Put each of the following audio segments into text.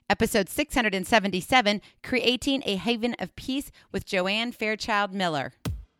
Episode 677, Creating a Haven of Peace with Joanne Fairchild Miller.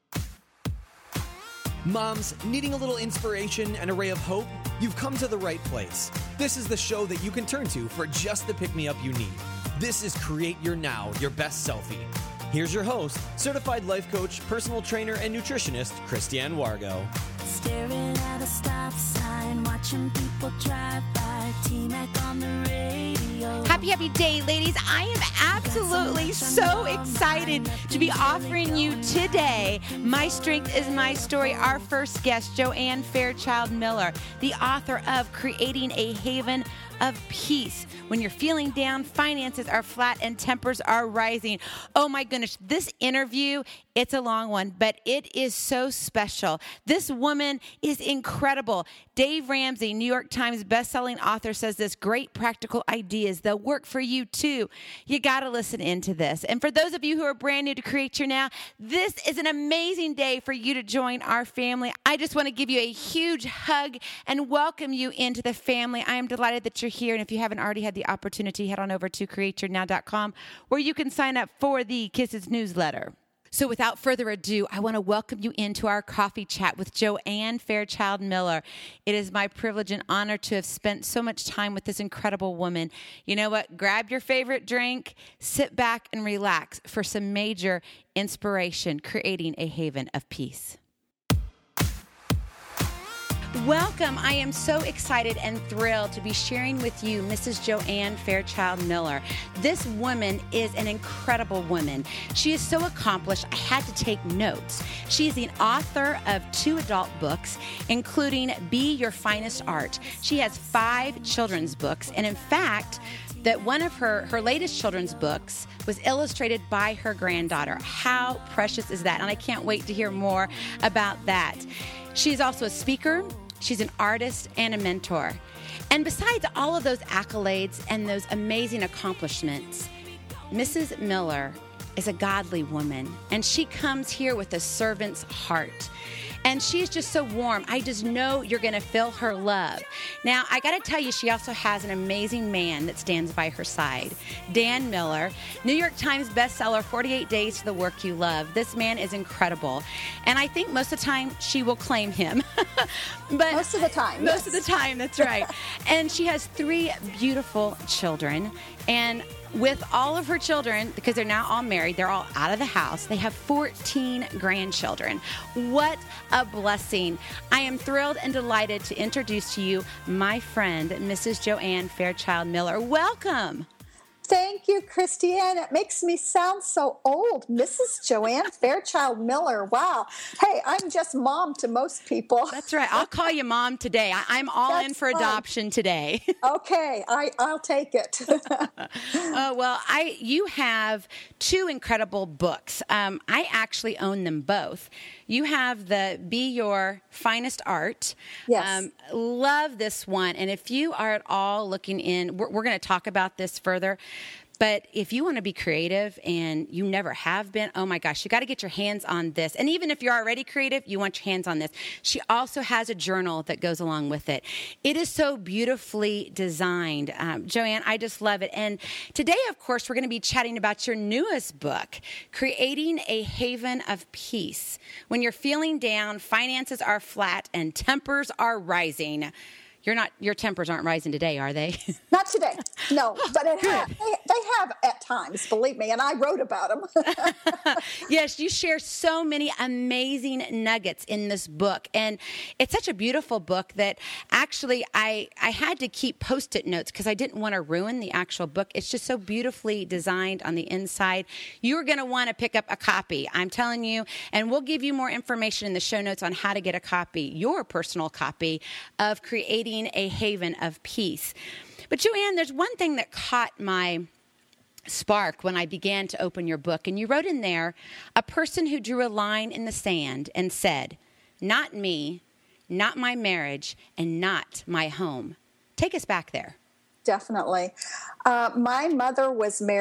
Moms, needing a little inspiration and a ray of hope? You've come to the right place. This is the show that you can turn to for just the pick-me-up you need. This is Create Your Now, Your Best Selfie. Here's your host, certified life coach, personal trainer, and nutritionist, Christiane Wargo. Staring at a stop sign, watching people drive by, T-Mac on the radio. Happy day, ladies. I am absolutely so excited to be offering you today My Strength is My Story. Our first guest, Joanne Fairchild Miller, the author of Creating a Haven of Peace. When you're feeling down, finances are flat, and tempers are rising. Oh my goodness, this interview, it's a long one, but it is so special. This woman is incredible. Dave Ramsey, New York Times bestselling author, says this: great practical ideas, they'll work for you too. You got to listen into this. And for those of you who are brand new to Create Your Now, this is an amazing day for you to join our family. I just want to give you a huge hug and welcome you into the family. I am delighted that you're here. And if you haven't already had the opportunity, head on over to createyournow.com where you can sign up for the Kisses newsletter. So without further ado, I want to welcome you into our coffee chat with Joanne Fairchild Miller. It is my privilege and honor to have spent so much time with this incredible woman. You know what? Grab your favorite drink, sit back and relax for some major inspiration, creating a haven of peace. Welcome. I am so excited and thrilled to be sharing with you Mrs. Joanne Fairchild Miller. This woman is an incredible woman. She is so accomplished, I had to take notes. She is the author of 2 adult books, including Be Your Finest Art. She has 5 children's books, and in fact, that one of her latest children's books was illustrated by her granddaughter. How precious is that? And I can't wait to hear more about that. She's also a speaker. She's an artist and a mentor. And besides all of those accolades and those amazing accomplishments, Mrs. Miller is a godly woman, and she comes here with a servant's heart. And she's just so warm. I just know you're going to feel her love. Now, I got to tell you, she also has an amazing man that stands by her side. Dan Miller, New York Times bestseller, 48 Days to the Work You Love. This man is incredible. And I think most of the time she will claim him. But most of the time. Most of the time, that's right. And she has 3 beautiful children. And with all of her children, because they're now all married, they're all out of the house, they have 14 grandchildren. What a blessing. I am thrilled and delighted to introduce to you my friend, Mrs. Joanne Fairchild Miller. Welcome. Thank you, Christiane. It makes me sound so old. Mrs. Joanne Fairchild Miller. Wow. Hey, I'm just mom to most people. That's right. I'll call you mom today. I'm all That's in for fun. Adoption today. Okay. I'll take it. Oh, well, you have 2 incredible books. I actually own them both. You have the Be Your Finest Art. Yes. Love this one. And if you are at all looking in, we're going to talk about this further. But if you want to be creative and you never have been, oh my gosh, you got to get your hands on this. And even if you're already creative, you want your hands on this. She also has a journal that goes along with it. It is so beautifully designed. Joanne, I just love it. And today, of course, we're going to be chatting about your newest book, Creating a Haven of Peace. When you're feeling down, finances are flat, and tempers are rising. Your tempers aren't rising today, are they? Not today, no. But they have at times, believe me, and I wrote about them. Yes, you share so many amazing nuggets in this book. And it's such a beautiful book that actually I had to keep Post-it notes because I didn't want to ruin the actual book. It's just so beautifully designed on the inside. You're going to want to pick up a copy, I'm telling you. And we'll give you more information in the show notes on how to get a copy, your personal copy of Creating a Haven of Peace. But Joanne, there's one thing that caught my spark when I began to open your book. And you wrote in there, a person who drew a line in the sand and said, not me, not my marriage, and not my home. Take us back there. Definitely. My mother was married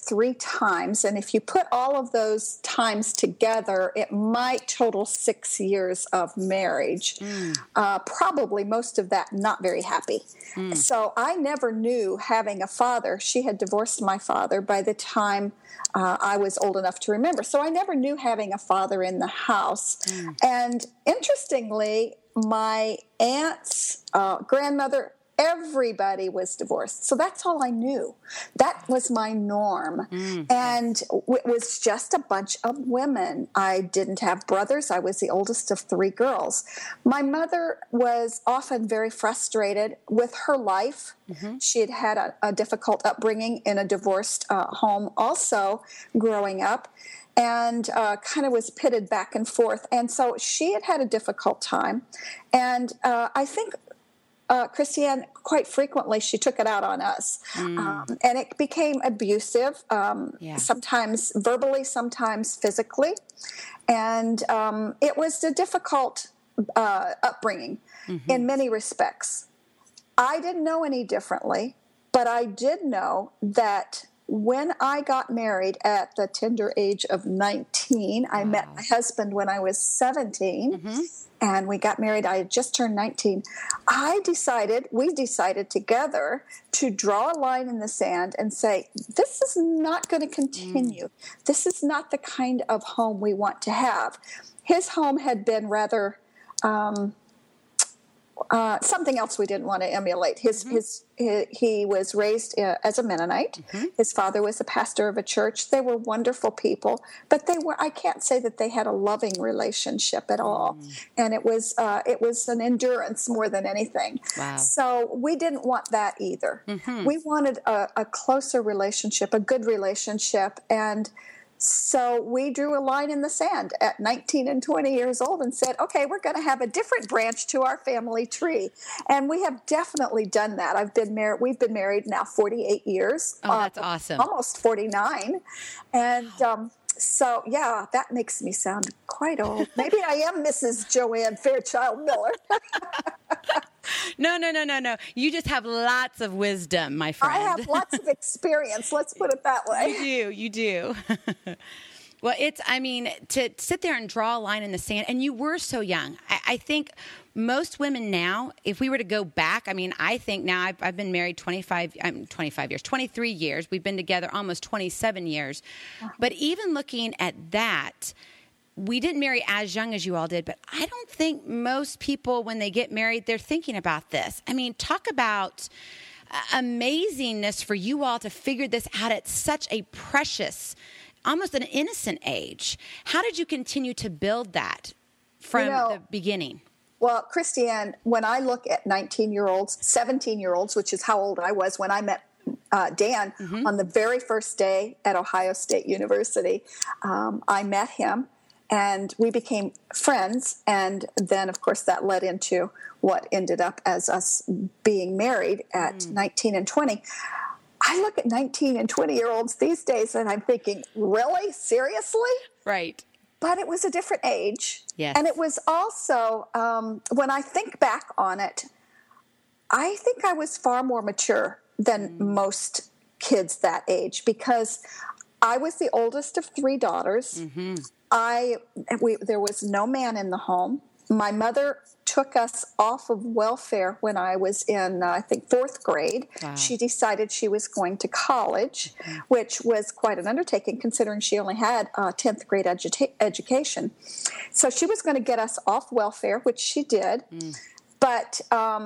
3 times. And if you put all of those times together, it might total 6 years of marriage. Probably most of that not very happy. So I never knew having a father. She had divorced my father by the time I was old enough to remember. So I never knew having a father in the house. And interestingly, my aunt's grandmother, everybody was divorced. So that's all I knew. That was my norm. And it was just a bunch of women. I didn't have brothers. I was the oldest of 3 girls. My mother was often very frustrated with her life. She had had a difficult upbringing in a divorced home also growing up, and kind of was pitted back and forth. And so she had a difficult time. And I think Christiane, quite frequently, she took it out on us. And it became abusive, sometimes verbally, sometimes physically. And it was a difficult upbringing in many respects. I didn't know any differently, but I did know that when I got married at the tender age of 19, I met my husband when I was 17. And we got married. I had just turned 19. We decided together to draw a line in the sand and say, this is not going to continue. This is not the kind of home we want to have. His home had been rather something else we didn't want to emulate. He was raised as a Mennonite. His father was a pastor of a church. They were wonderful people, but I can't say that they had a loving relationship at all. And it was an endurance more than anything. Wow. So we didn't want that either. We wanted a closer relationship, a good relationship, and so we drew a line in the sand at 19 and 20 years old and said, okay, we're going to have a different branch to our family tree. And we have definitely done that. We've been married now 48 years. Oh, that's awesome. Almost 49. And so, yeah, that makes me sound quite old. Maybe I am Mrs. Joanne Fairchild Miller. No. You just have lots of wisdom, my friend. I have lots of experience. Let's put it that way. You do. Well, to sit there and draw a line in the sand, and you were so young. I think most women now, if we were to go back, I think now I've been married 23 years. We've been together almost 27 years. But even looking at that, we didn't marry as young as you all did, but I don't think most people, when they get married, they're thinking about this. Talk about amazingness for you all to figure this out at such a precious, almost an innocent age. How did you continue to build that from the beginning? Well, Christiane, when I look at 19-year-olds, 17-year-olds, which is how old I was when I met Dan on the very first day at Ohio State University, I met him. And we became friends, and then, of course, that led into what ended up as us being married at 19 and 20. I look at 19 and 20-year-olds these days, and I'm thinking, really? Seriously? Right. But it was a different age. Yes. And it was also, when I think back on it, I think I was far more mature than most kids that age, because I was the oldest of 3 daughters. There was no man in the home. My mother took us off of welfare when I was in, I think, 4th grade. Wow. She decided she was going to college, which was quite an undertaking considering she only had a 10th grade education. So she was going to get us off welfare, which she did. But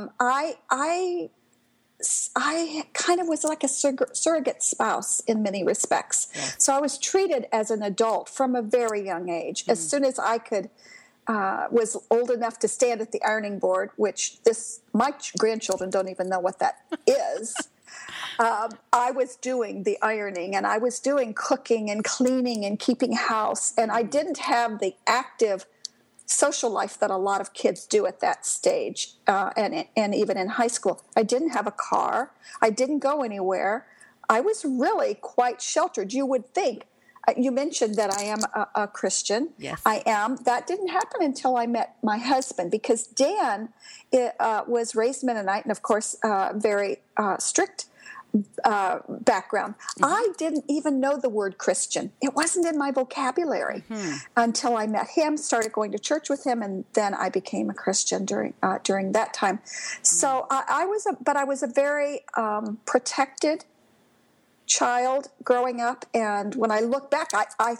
I kind of was like a surrogate spouse in many respects. Yeah. So I was treated as an adult from a very young age. As soon as I was old enough to stand at the ironing board, which my grandchildren don't even know what that is. I was doing the ironing, and I was doing cooking and cleaning and keeping house. And I didn't have the active social life that a lot of kids do at that stage, and even in high school. I didn't have a car. I didn't go anywhere. I was really quite sheltered. You would think. You mentioned that I am a Christian. Yes. I am. That didn't happen until I met my husband, because Dan was raised Mennonite and, of course, very strict background. I didn't even know the word Christian. It wasn't in my vocabulary until I met him, started going to church with him, and then I became a Christian during that time. So I was a very protected child growing up, and when I look back,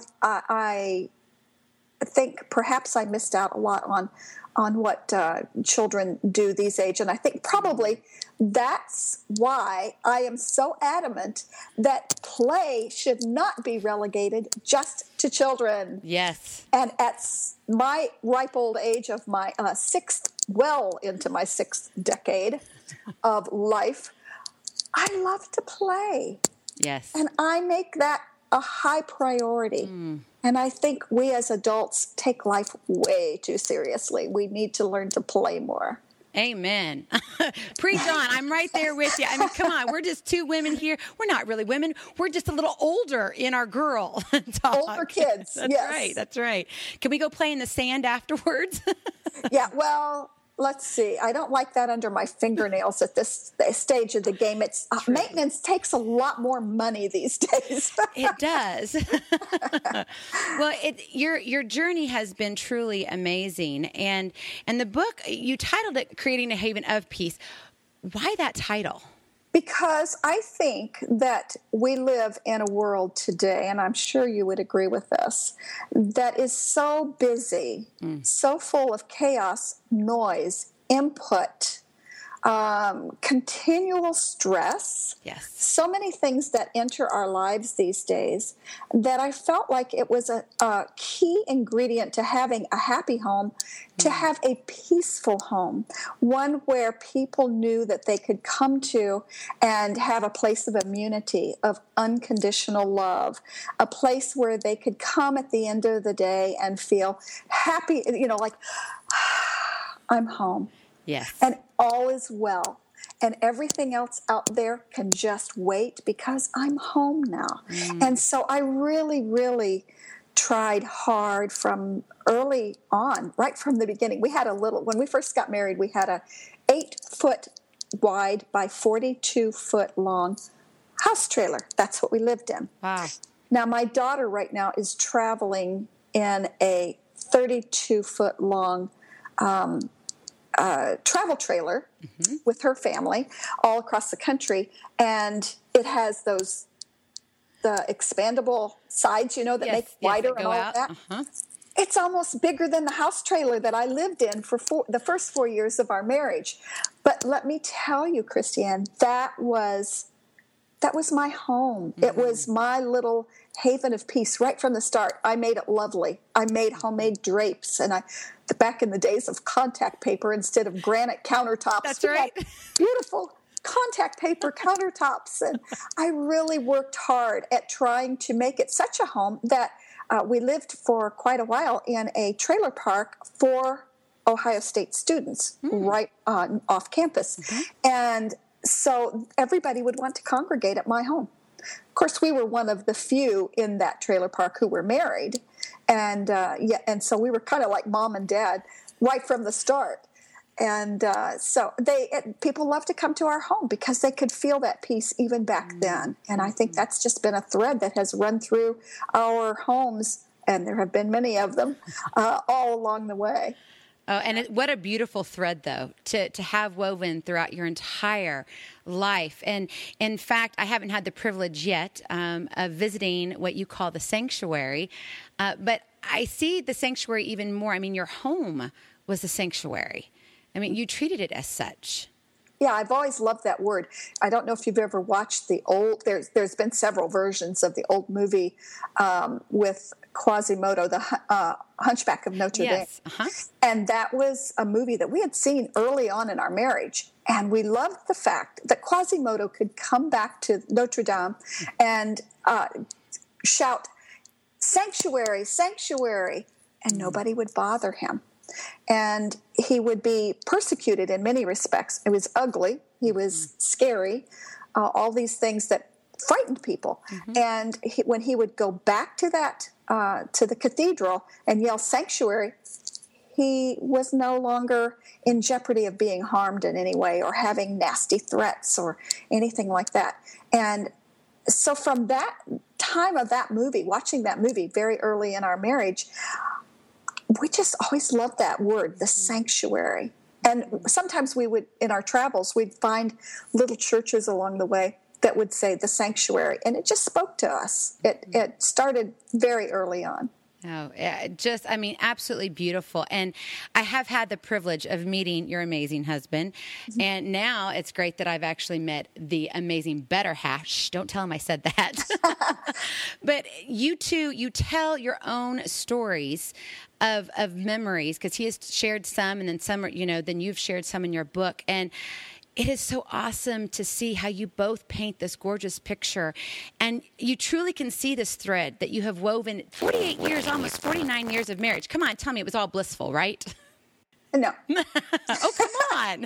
I think perhaps I missed out a lot on what children do these age, and I think probably that's why I am so adamant that play should not be relegated just to children. Yes. And at my ripe old age of my into my sixth decade of life, I love to play. Yes. And I make that a high priority. And I think we as adults take life way too seriously. We need to learn to play more. Amen. Preach on. I'm right there with you. I mean, come on. We're just two women here. We're not really women. We're just a little older in our girl talk. Older kids. That's yes. right. That's right. Can we go play in the sand afterwards? Yeah, well, let's see. I don't like that under my fingernails at this stage of the game. It's maintenance takes a lot more money these days. It does. Well, your journey has been truly amazing, and the book, you titled it "Creating a Haven of Peace." Why that title? Because I think that we live in a world today, and I'm sure you would agree with this, that is so busy, so full of chaos, noise, input, continual stress. Yes. So many things that enter our lives these days that I felt like it was a key ingredient to having a happy home, to have a peaceful home, one where people knew that they could come to and have a place of immunity, of unconditional love, a place where they could come at the end of the day and feel happy, like, I'm home. Yes. And all is well. And everything else out there can just wait because I'm home now. And so I really, really tried hard from early on, right from the beginning. We had when we first got married, we had a 8-foot wide by 42-foot long house trailer. That's what we lived in. Wow. Now, my daughter right now is traveling in a 32-foot long travel trailer with her family all across the country, and it has the expandable sides, that make wider and all out. that. It's almost bigger than the house trailer that I lived in for the first 4 years of our marriage. But let me tell you, Christiane, that was my home. It was my little haven of peace right from the start. I made it lovely. I made homemade drapes, and back in the days of contact paper instead of granite countertops. That's right. Beautiful contact paper countertops. And I really worked hard at trying to make it such a home that we lived for quite a while in a trailer park for Ohio State students right off campus. And so everybody would want to congregate at my home. Of course, we were one of the few in that trailer park who were married. And so we were kind of like mom and dad right from the start. And so people love to come to our home because they could feel that peace even back then. And I think that's just been a thread that has run through our homes, and there have been many of them, all along the way. Oh, and what a beautiful thread, though, to have woven throughout your entire life. And in fact, I haven't had the privilege yet of visiting what you call the sanctuary, but I see the sanctuary even more. I mean, your home was the sanctuary. I mean, you treated it as such. Yeah, I've always loved that word. I don't know if you've ever watched the old, there's been several versions of the old movie with Quasimodo, the Hunchback of Notre Dame. And that was a movie that we had seen early on in our marriage. And we loved the fact that Quasimodo could come back to Notre Dame and shout, "Sanctuary, sanctuary," and nobody would bother him. And he would be persecuted in many respects. It was ugly. He was scary. All these things that frightened people. And when he would go back to that, to the cathedral and yell "sanctuary," he was no longer in jeopardy of being harmed in any way or having nasty threats or anything like that. And so from that time of that movie, watching that movie very early in our marriage, we just always loved that word, the sanctuary. And sometimes we would, in our travels, we'd find little churches along the way that would say the sanctuary. And it just spoke to us. It started very early on. Oh, absolutely beautiful. And I have had the privilege of meeting your amazing husband. Mm-hmm. And now it's great that I've actually met the amazing better half. Shh, don't tell him I said that. But you two, you tell your own stories of memories, because he has shared some, and then some are, then you've shared some in your book. And it is so awesome to see how you both paint this gorgeous picture. And you truly can see this thread that you have woven 48 years, almost 49 years of marriage. Come on, tell me it was all blissful, right? No. Oh, come on.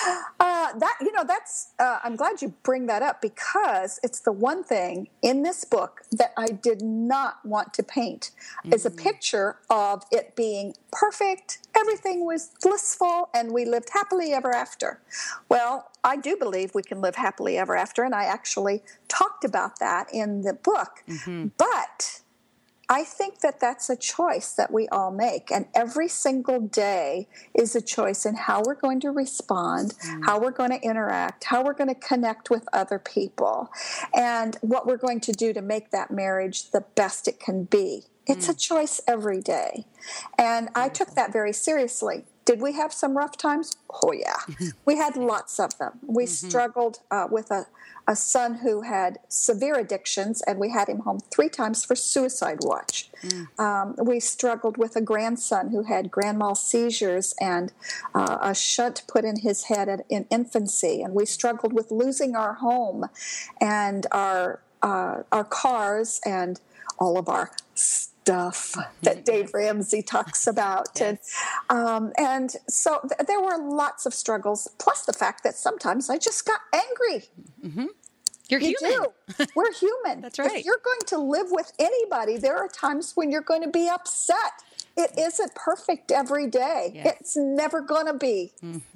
I'm glad you bring that up, because it's the one thing in this book that I did not want to paint is a picture of it being perfect. Everything was blissful and we lived happily ever after. Well, I do believe we can live happily ever after. And I actually talked about that in the book, but I think that that's a choice that we all make, and every single day is a choice in how we're going to respond, how we're going to interact, how we're going to connect with other people, and what we're going to do to make that marriage the best it can be. It's a choice every day, and I took that very seriously. Did we have some rough times? Oh, yeah. We had lots of them. We struggled with a son who had severe addictions, and we had him home 3 times for suicide watch. We struggled with a grandson who had grand mal seizures and a shunt put in his head in infancy. And we struggled with losing our home and our cars and all of our stuff that Dave Ramsey talks about. Yes. And so there were lots of struggles, plus the fact that sometimes I just got angry. You're human. Do. We're human. That's right. If you're going to live with anybody, there are times when you're going to be upset. It isn't perfect every day. Yes. It's never going to be.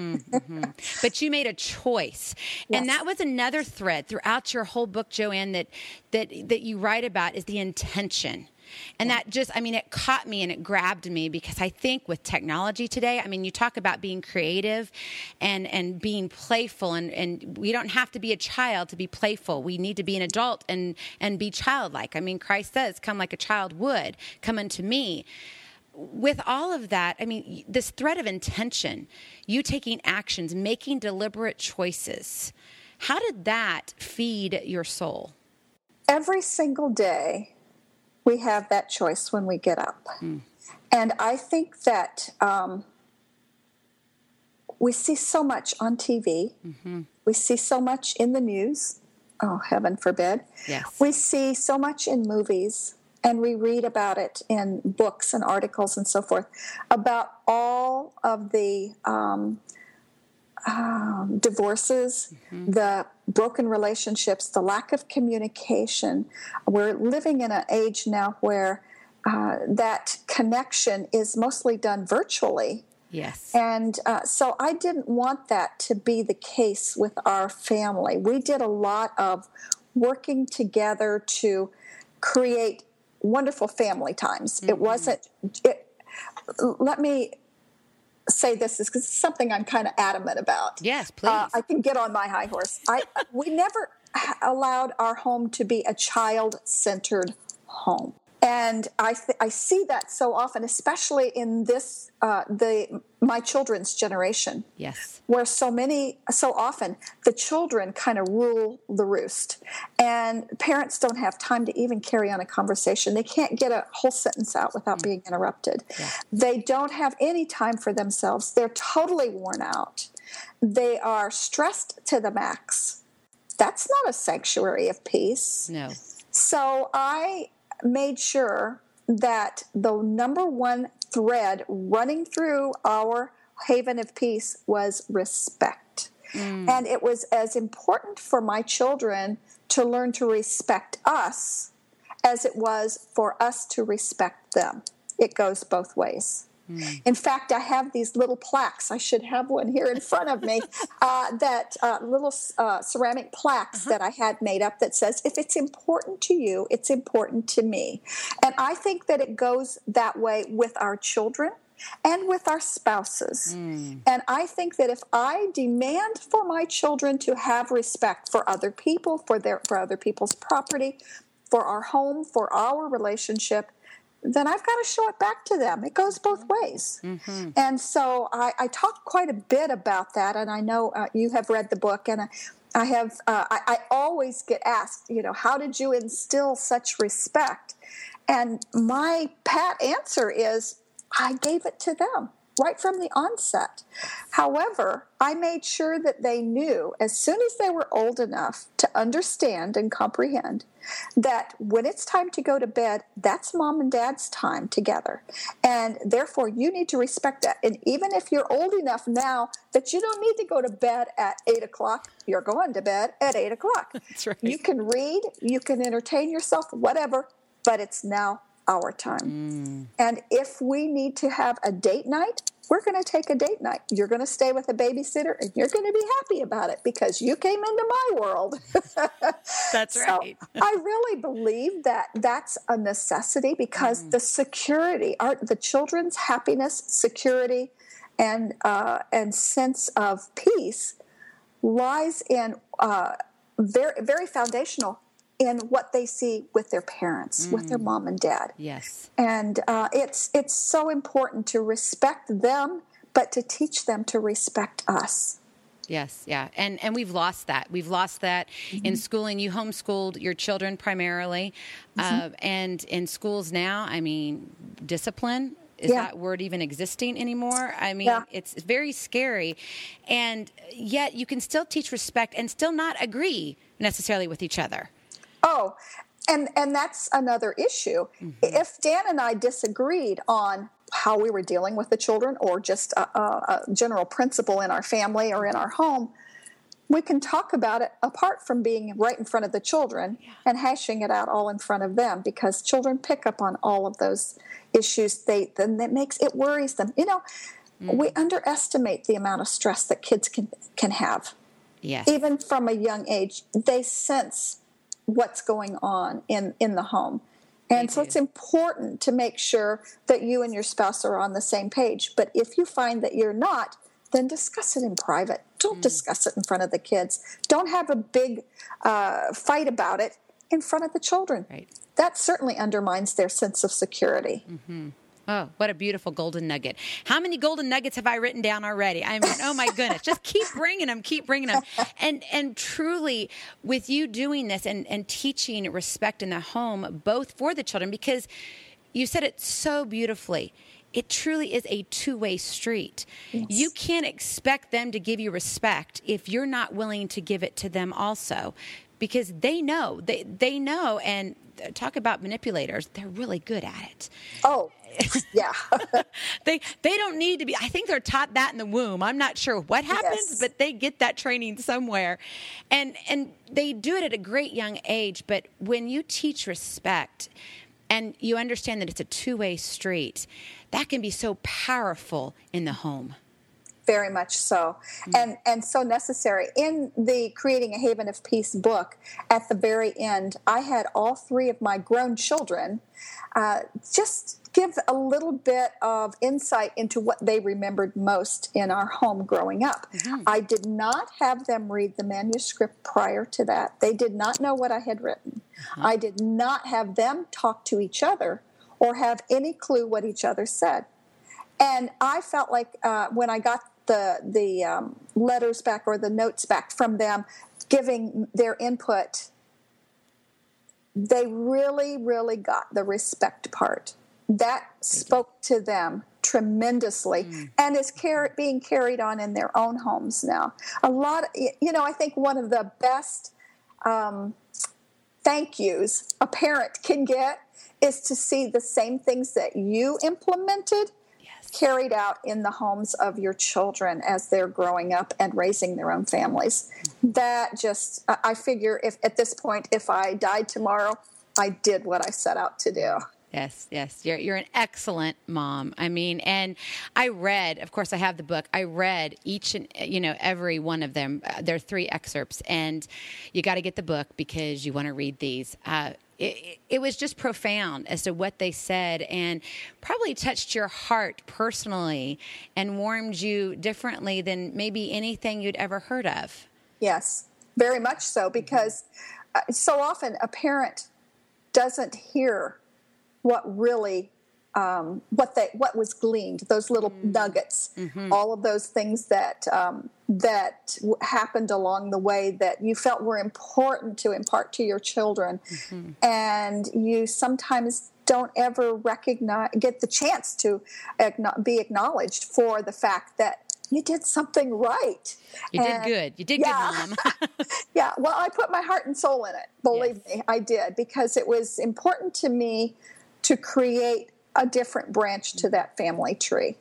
But you made a choice. Yes. And that was another thread throughout your whole book, Joanne, that you write about, is the intention. And that just, it caught me and it grabbed me, because I think with technology today, you talk about being creative and being playful, and we don't have to be a child to be playful. We need to be an adult and be childlike. Christ says, come like a child would, come unto me. With all of that, this thread of intention, you taking actions, making deliberate choices, how did that feed your soul? Every single day, we have that choice when we get up. And I think that we see so much on TV. We see so much in the news. Oh, heaven forbid. Yes. We see so much in movies, and we read about it in books and articles and so forth, about all of the divorces, the broken relationships, the lack of communication. We're living in an age now where that connection is mostly done virtually. Yes. And so I didn't want that to be the case with our family. We did a lot of working together to create wonderful family times. It wasn't... let me say this is because it's something I'm kind of adamant about. Yes, please. I can get on my high horse. We never allowed our home to be a child-centered home. And I see that so often, especially in this my children's generation. Yes. Where so often the children kind of rule the roost, and parents don't have time to even carry on a conversation. They can't get a whole sentence out without being interrupted. Yeah. They don't have any time for themselves. They're totally worn out. They are stressed to the max. That's not a sanctuary of peace. No. So I made sure that the number one thread running through our haven of peace was respect. And it was as important for my children to learn to respect us as it was for us to respect them. It goes both ways. In fact, I have these little plaques. I should have one here in front of me, little ceramic plaques that I had made up that says, if it's important to you, it's important to me. And I think that it goes that way with our children and with our spouses. And I think that if I demand for my children to have respect for other people, for other people's property, for our home, for our relationship, then I've got to show it back to them. It goes both ways. And so I talk quite a bit about that, and I know you have read the book, and I always get asked, how did you instill such respect? And my pat answer is, I gave it to them right from the onset. However, I made sure that they knew as soon as they were old enough to understand and comprehend that when it's time to go to bed, that's mom and dad's time together. And therefore, you need to respect that. And even if you're old enough now that you don't need to go to bed at 8 o'clock, you're going to bed at 8 o'clock. That's right. You can read, you can entertain yourself, whatever, but it's now our time. And if we need to have a date night, we're going to take a date night. You're going to stay with a babysitter, and you're going to be happy about it because you came into my world. That's right. So I really believe that that's a necessity because the security, the children's happiness, security, and sense of peace lies in very, very foundational in what they see with their parents, with their mom and dad. Yes. And it's so important to respect them, but to teach them to respect us. Yes, yeah. And we've lost that. We've lost that in schooling. You homeschooled your children primarily. And in schools now, I mean, discipline, is that word even existing anymore? I mean, it's very scary. And yet you can still teach respect and still not agree necessarily with each other. Oh, and that's another issue. If Dan and I disagreed on how we were dealing with the children or just a general principle in our family or in our home, we can talk about it apart from being right in front of the children and hashing it out all in front of them because children pick up on all of those issues. Then it worries them. We underestimate the amount of stress that kids can have. Yes. Even from a young age, they sense what's going on in the home. And so it's important to make sure that you and your spouse are on the same page. But if you find that you're not, then discuss it in private. Don't discuss it in front of the kids. Don't have a big fight about it in front of the children. Right. That certainly undermines their sense of security. Oh, what a beautiful golden nugget. How many golden nuggets have I written down already? I mean, oh my goodness, just keep bringing them. And truly, with you doing this and teaching respect in the home, both for the children, because you said it so beautifully, it truly is a two-way street. Yes. You can't expect them to give you respect if you're not willing to give it to them also, because they know, they know, and talk about manipulators, they're really good at it. Oh, yeah. They don't need to be. I think they're taught that in the womb. I'm not sure what happens, but they get that training somewhere. And they do it at a great young age. But when you teach respect and you understand that it's a two-way street, that can be so powerful in the home. Very much so. And so necessary. In the Creating a Haven of Peace book, at the very end, I had all three of my grown children just give a little bit of insight into what they remembered most in our home growing up. I did not have them read the manuscript prior to that. They did not know what I had written. I did not have them talk to each other or have any clue what each other said. And I felt like when I got the letters back or the notes back from them giving their input, they really, really got the respect part. That spoke to them tremendously and is being carried on in their own homes now. I think one of the best thank yous a parent can get is to see the same things that you implemented carried out in the homes of your children as they're growing up and raising their own families. That just, I figure if at this point, if I died tomorrow, I did what I set out to do. Yes, yes. You're an excellent mom. I mean, and I read, of course, I have the book. I read each and, every one of them. There are 3 excerpts, and you got to get the book because you want to read these. It was just profound as to what they said, and probably touched your heart personally and warmed you differently than maybe anything you'd ever heard of. Yes, very much so, because so often a parent doesn't hear what really what was gleaned, those little nuggets, all of those things that happened along the way that you felt were important to impart to your children, and you sometimes don't ever get the chance to be acknowledged for the fact that you did something right. You did good. You did good, Mom. Yeah. Well, I put my heart and soul in it. Believe me, I did, because it was important to me to create a different branch to that family tree.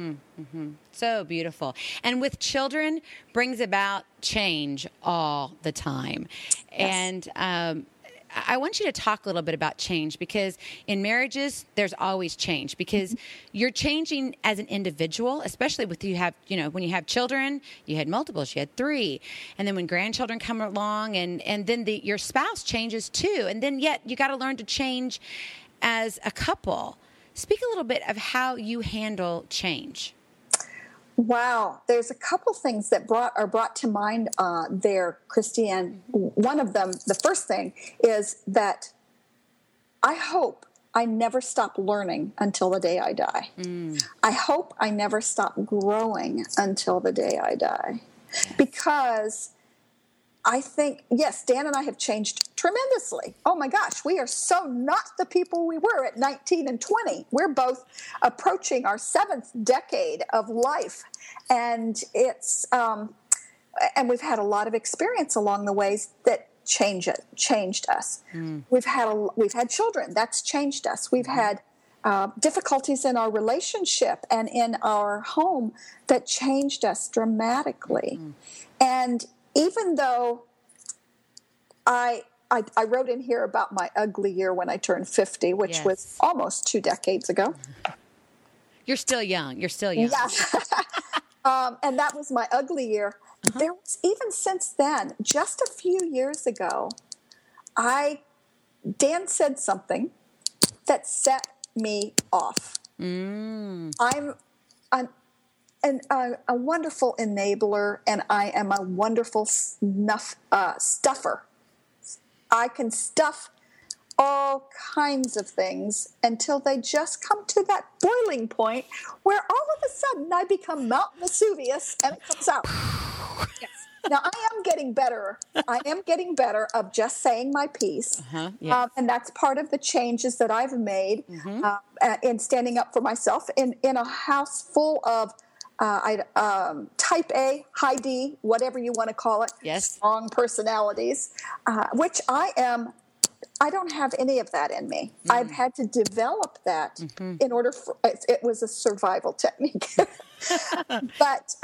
So beautiful. And with children brings about change all the time. Yes. And I want you to talk a little bit about change, because in marriages, there's always change, because you're changing as an individual, especially when you have children. You had multiples, you had 3. And then when grandchildren come along, and then your spouse changes too. And then yet you got to learn to change as a couple. Speak a little bit of how you handle change. Wow, there's a couple things that are brought to mind there, Christy. And one of them, the first thing, is that I hope I never stop learning until the day I die. I hope I never stop growing until the day I die. Because I think, yes, Dan and I have changed tremendously. Oh my gosh, we are so not the people we were at 19 and 20. We're both approaching our 7th decade of life. And it's, and we've had a lot of experience along the ways that changed us. We've had children. That's changed us. We've had difficulties in our relationship and in our home that changed us dramatically. And even though I wrote in here about my ugly year when I turned 50, which was almost 2 decades ago. You're still young. Yeah. And that was my ugly year. There was, even since then, just a few years ago, Dan said something that set me off. I'm a wonderful enabler, and I am a wonderful stuffer. I can stuff all kinds of things until they just come to that boiling point where all of a sudden I become Mount Vesuvius and it comes out. Yes. Now, I am getting better. I am getting better of just saying my piece. And that's part of the changes that I've made in standing up for myself in a house full of type A, high D, whatever you want to call it, strong personalities, which I don't have any of that in me. I've had to develop that in order for, it was a survival technique. But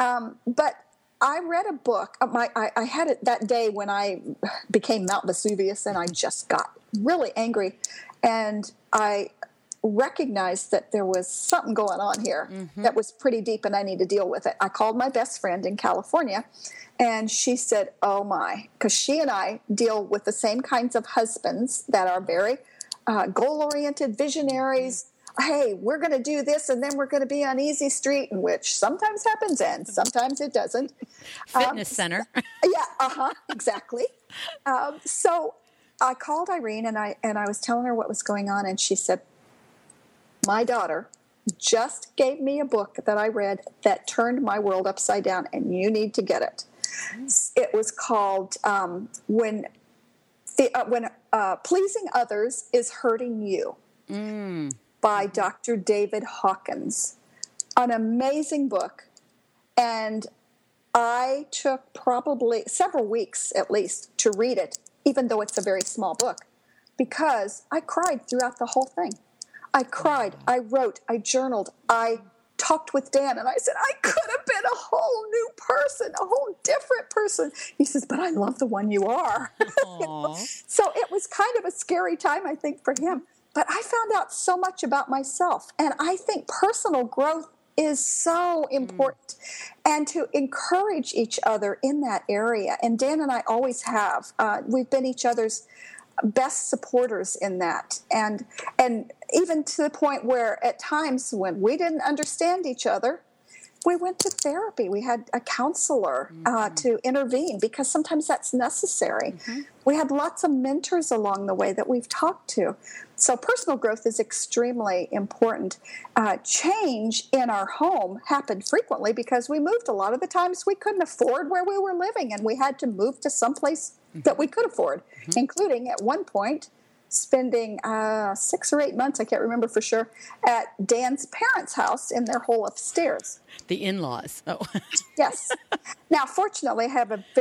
I read a book. I had it that day when I became Mount Vesuvius, and I just got really angry, and I recognized that there was something going on here that was pretty deep, and I need to deal with it. I called my best friend in California, and she said, oh my, because she and I deal with the same kinds of husbands that are very goal-oriented visionaries. Hey, we're going to do this, and then we're going to be on Easy Street, which sometimes happens and sometimes it doesn't. Fitness center. Exactly. So I called Irene, and I was telling her what was going on, and she said, my daughter just gave me a book that I read that turned my world upside down, and you need to get it. It was called When Pleasing Others is Hurting You by Dr. David Hawkins. An amazing book. And I took probably several weeks at least to read it, even though it's a very small book, because I cried throughout the whole thing. I cried, I wrote, I journaled, I talked with Dan, and I said, I could have been a whole new person, a whole different person. He says, but I love the one you are. You know? So it was kind of a scary time, I think, for him. but I found out so much about myself. And I think personal growth is so important, and to encourage each other in that area. And Dan and I always have. We've been each other's best supporters in that. And even to the point where at times when we didn't understand each other, we went to therapy. We had a counselor to intervene, because sometimes that's necessary. We had lots of mentors along the way that we've talked to. So personal growth is extremely important. Change in our home happened frequently because we moved a lot of the times. We couldn't afford where we were living, and we had to move to someplace that we could afford, including at one point spending 6 or 8 months, I can't remember for sure, at Dan's parents' house in their whole upstairs. The in-laws. Oh. Yes. Now, fortunately, I have had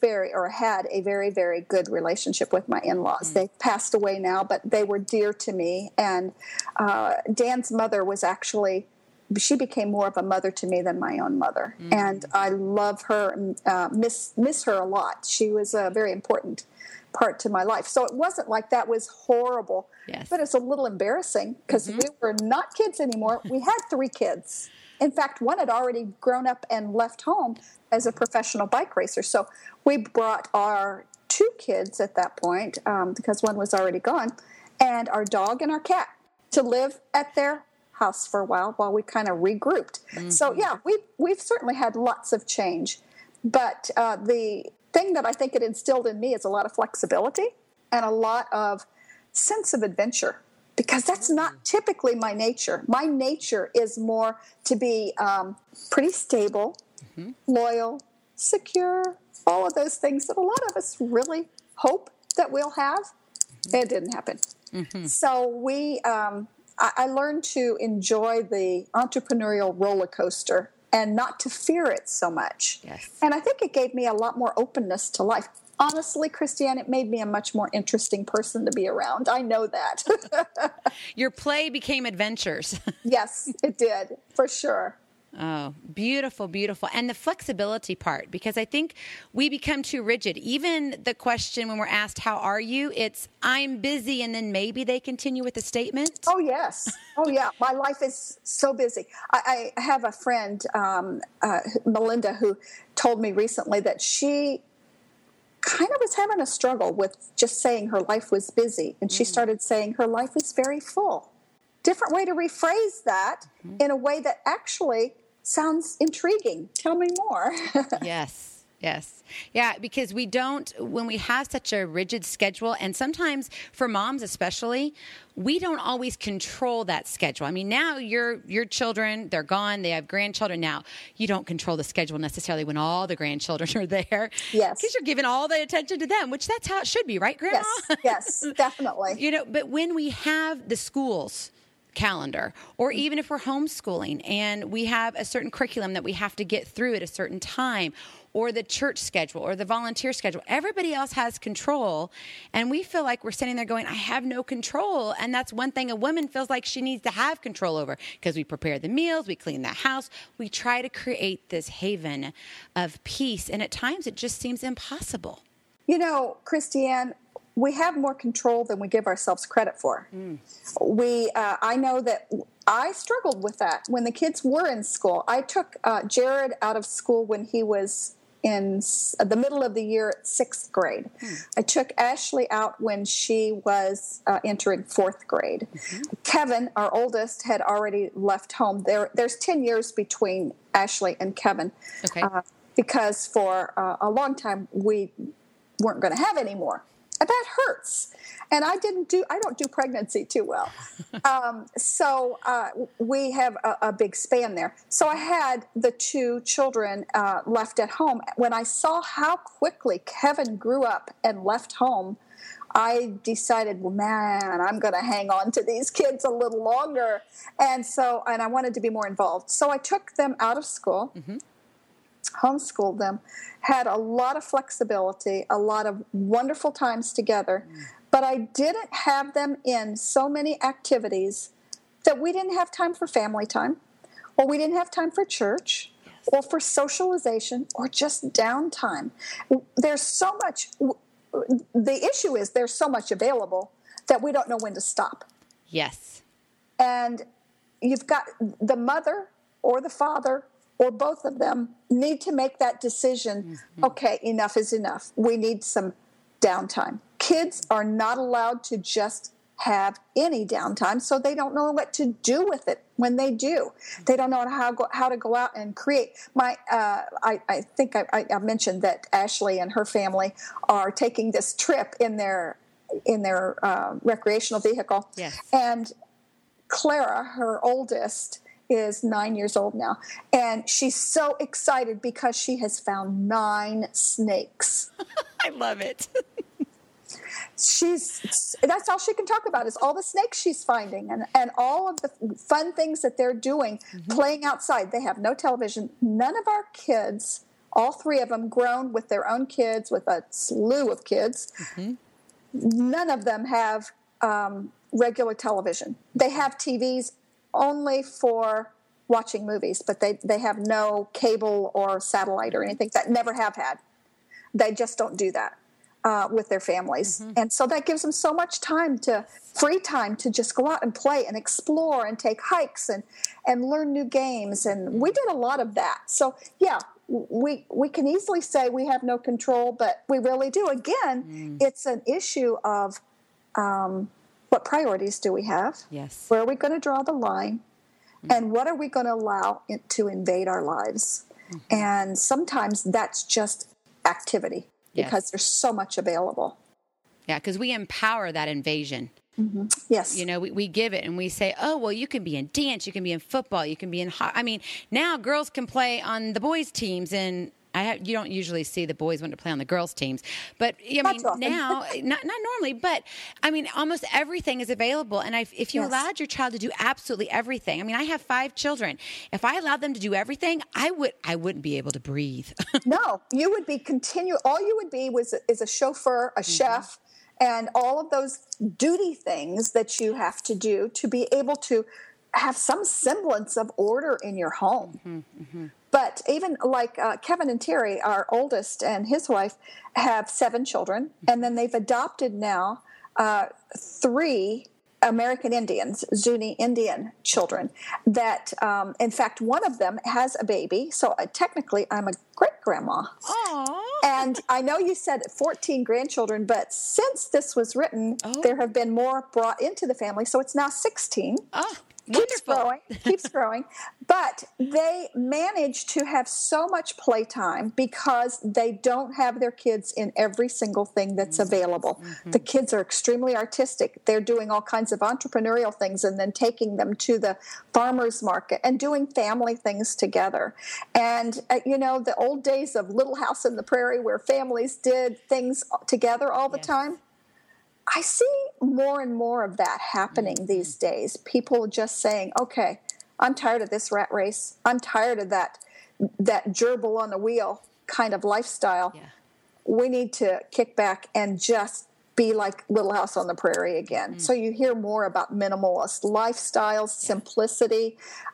a very, very good relationship with my in-laws. They've passed away now, but they were dear to me. And Dan's mother was actually, she became more of a mother to me than my own mother. And I love her and miss her a lot. She was a very important part to my life. So it wasn't like that was horrible, but it's a little embarrassing because we were not kids anymore. We had 3 kids. In fact, one had already grown up and left home as a professional bike racer. So we brought our 2 kids at that point, because one was already gone, and our dog and our cat to live at their house for a while we kind of regrouped. So yeah, we've certainly had lots of change, but the thing that I think it instilled in me is a lot of flexibility and a lot of sense of adventure, because that's not typically my nature. My nature is more to be pretty stable, loyal, secure, all of those things that a lot of us really hope that we'll have. It didn't happen. So I learned to enjoy the entrepreneurial roller coaster and not to fear it so much. And I think it gave me a lot more openness to life. Honestly, Christiane, it made me a much more interesting person to be around. I know that. Your play became adventures. Yes, it did, for sure. Oh, beautiful, beautiful. And the flexibility part, because I think we become too rigid. Even the question when we're asked, how are you? It's, I'm busy, and then maybe they continue with the statement. Oh, yes. Oh, yeah. My life is so busy. I have a friend, Melinda, who told me recently that she kind of was having a struggle with just saying her life was busy. And she started saying her life is very full. Different way to rephrase that in a way that actually sounds intriguing. Tell me more. Yes. Yeah, because we don't, when we have such a rigid schedule, and sometimes for moms especially, we don't always control that schedule. I mean, now your children, they're gone, they have grandchildren now. You don't control the schedule necessarily when all the grandchildren are there. Yes. Because you're giving all the attention to them, which that's how it should be, right, Grandma? Yes, definitely. But when we have the schools calendar, or even if we're homeschooling and we have a certain curriculum that we have to get through at a certain time, or the church schedule or the volunteer schedule, everybody else has control, and we feel like we're sitting there going, I have no control. And that's one thing a woman feels like she needs to have control over, because we prepare the meals, we clean the house, we try to create this haven of peace, and at times it just seems impossible. You know, Christiane, we have more control than we give ourselves credit for. I know that I struggled with that when the kids were in school. I took Jared out of school when he was in the middle of the year at 6th grade. I took Ashley out when she was entering 4th grade. Kevin, our oldest, had already left home. There's 10 years between Ashley and Kevin, because for a long time we weren't going to have any more. And that hurts. And I don't do pregnancy too well. So we have a big span there. So I had the 2 children left at home. When I saw how quickly Kevin grew up and left home, I decided, well, man, I'm going to hang on to these kids a little longer. And I wanted to be more involved. So I took them out of school. Homeschooled them, had a lot of flexibility, a lot of wonderful times together, but I didn't have them in so many activities that we didn't have time for family time, or we didn't have time for church, or for socialization, or just downtime. There's so much, the issue is there's so much available that we don't know when to stop. Yes. And you've got the mother or the father or both of them need to make that decision. Okay, enough is enough. We need some downtime. Kids are not allowed to just have any downtime, so they don't know what to do with it when they do. They don't know how to go out and create. I think I mentioned that Ashley and her family are taking this trip in their recreational vehicle. Yes. And Clara, her oldest, is 9 years old now, and she's so excited because she has found 9 snakes. I love it. That's all she can talk about is all the snakes she's finding and all of the fun things that they're doing, playing outside. They have no television. None of our kids, all 3 of them grown with their own kids, with a slew of kids, none of them have regular television. They have TVs only for watching movies, but they have no cable or satellite or anything. That never have had. They just don't do that with their families. And so that gives them so much free time to just go out and play and explore and take hikes and learn new games. And we did a lot of that. So, yeah, we can easily say we have no control, but we really do. Again, it's an issue of what priorities do we have? Yes. Where are we going to draw the line? And what are we going to allow it to invade our lives? And sometimes that's just activity because there's so much available. Yeah, because we empower that invasion. Yes. You know, we give it and we say, oh, well, you can be in dance, you can be in football, you can be in I mean, now girls can play on the boys' teams, and you don't usually see the boys want to play on the girls' teams. But, I mean, now, not normally, but, I mean, almost everything is available. And if you allowed your child to do absolutely everything, I mean, I have 5 children. If I allowed them to do everything, I wouldn't be able to breathe. No, you would be all you would be is a chauffeur, a chef, and all of those duty things that you have to do to be able to have some semblance of order in your home. But even like Kevin and Terry, our oldest, and his wife have 7 children, and then they've adopted now 3 American Indians, Zuni Indian children, that, in fact, one of them has a baby, so technically I'm a great-grandma. Aww. And I know you said 14 grandchildren, but since this was written, there have been more brought into the family, so it's now 16. Oh. Keeps growing. But they manage to have so much playtime because they don't have their kids in every single thing that's available. The kids are extremely artistic. They're doing all kinds of entrepreneurial things and then taking them to the farmer's market and doing family things together. And, the old days of Little House on the Prairie where families did things together all the time, I see more and more of that happening these days. People just saying, okay, I'm tired of this rat race. I'm tired of that gerbil on the wheel kind of lifestyle. Yeah. We need to kick back and just be like Little House on the Prairie again. So you hear more about minimalist lifestyles, simplicity,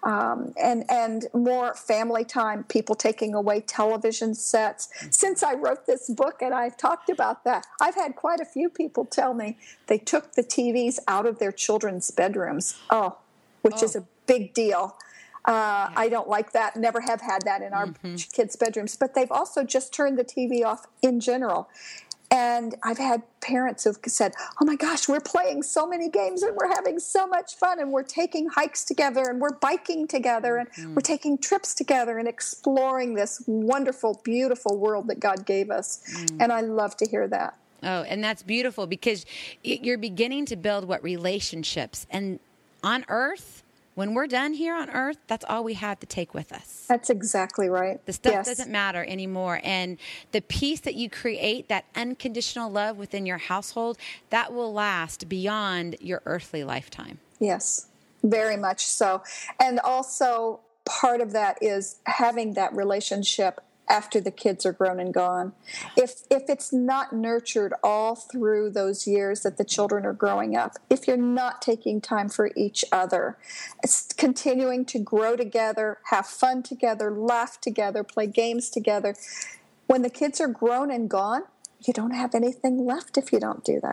and more family time, people taking away television sets. Since I wrote this book and I've talked about that, I've had quite a few people tell me they took the TVs out of their children's bedrooms, which is a big deal. I don't like that, never have had that in our kids' bedrooms. But they've also just turned the TV off in general. And I've had parents who've said, oh, my gosh, we're playing so many games and we're having so much fun and we're taking hikes together and we're biking together and we're taking trips together and exploring this wonderful, beautiful world that God gave us. And I love to hear that. Oh, and that's beautiful because you're beginning to build relationships. And on earth, when we're done here on earth, that's all we have to take with us. That's exactly right. The stuff doesn't matter anymore. And the peace that you create, that unconditional love within your household, that will last beyond your earthly lifetime. Yes, very much so. And also part of that is having that relationship after the kids are grown and gone. If it's not nurtured all through those years that the children are growing up, if you're not taking time for each other, it's continuing to grow together, have fun together, laugh together, play games together. When the kids are grown and gone, you don't have anything left if you don't do that.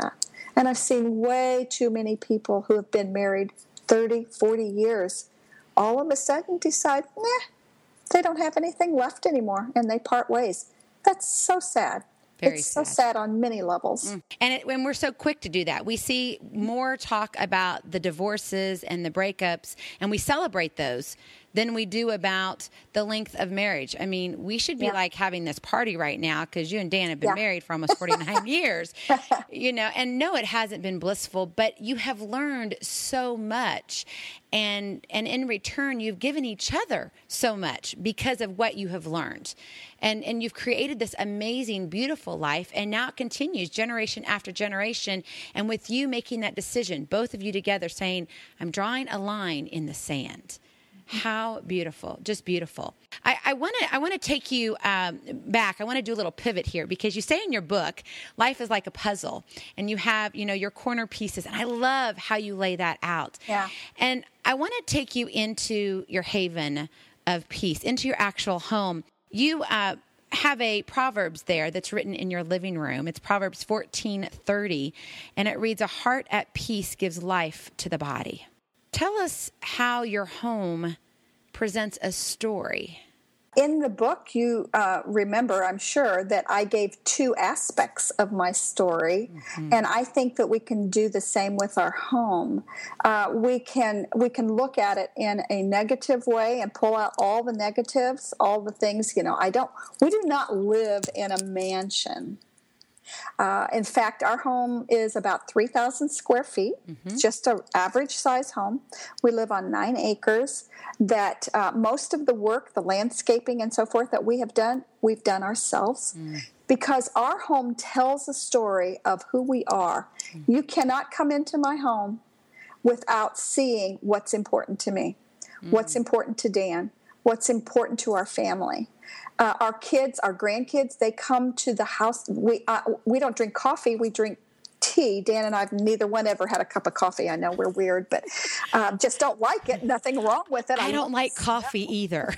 And I've seen way too many people who have been married 30, 40 years, all of a sudden decide, they don't have anything left anymore, and they part ways. That's so sad. It's so sad on many levels. And when we're so quick to do that, we see more talk about the divorces and the breakups, and we celebrate those than we do about the length of marriage. I mean, we should be like having this party right now because you and Dan have been married for almost 49 years, and no, it hasn't been blissful, but you have learned so much. And in return, you've given each other so much because of what you have learned. And you've created this amazing, beautiful life, and now it continues generation after generation. And with you making that decision, both of you together saying, I'm drawing a line in the sand. How beautiful, just beautiful. I want to take you back. I want to do a little pivot here because you say in your book, life is like a puzzle, and you have, your corner pieces. And I love how you lay that out. Yeah. And I want to take you into your haven of peace, into your actual home. You have a Proverbs there that's written in your living room. It's Proverbs 14:30, and it reads, "A heart at peace gives life to the body." Tell us how your home presents a story. In the book, you remember, I'm sure, that I gave two aspects of my story, and I think that we can do the same with our home. We can look at it in a negative way and pull out all the negatives, all the things. We do not live in a mansion. In fact, our home is about 3,000 square feet, just an average size home. We live on 9 acres. That most of the work, the landscaping and so forth that we have done, we've done ourselves because our home tells a story of who we are. You cannot come into my home without seeing what's important to me, what's important to Dan, what's important to our family. Our kids, our grandkids, they come to the house. We don't drink coffee. We drink tea. Dan and I, neither one ever had a cup of coffee. I know we're weird, but just don't like it. Nothing wrong with it. I don't like coffee either.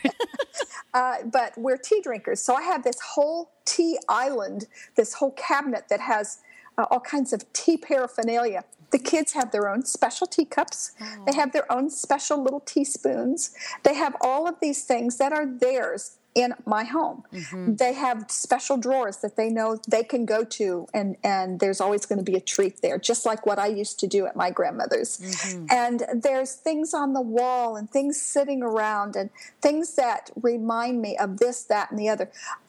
But we're tea drinkers. So I have this whole tea island, this whole cabinet that has all kinds of tea paraphernalia. The kids have their own special teacups. They have their own special little teaspoons. They have all of these things that are theirs in my home. They have special drawers that they know they can go to, and there's always going to be a treat there, just like what I used to do at my grandmother's. And there's things on the wall and things sitting around and things that remind me of this, that, and the other.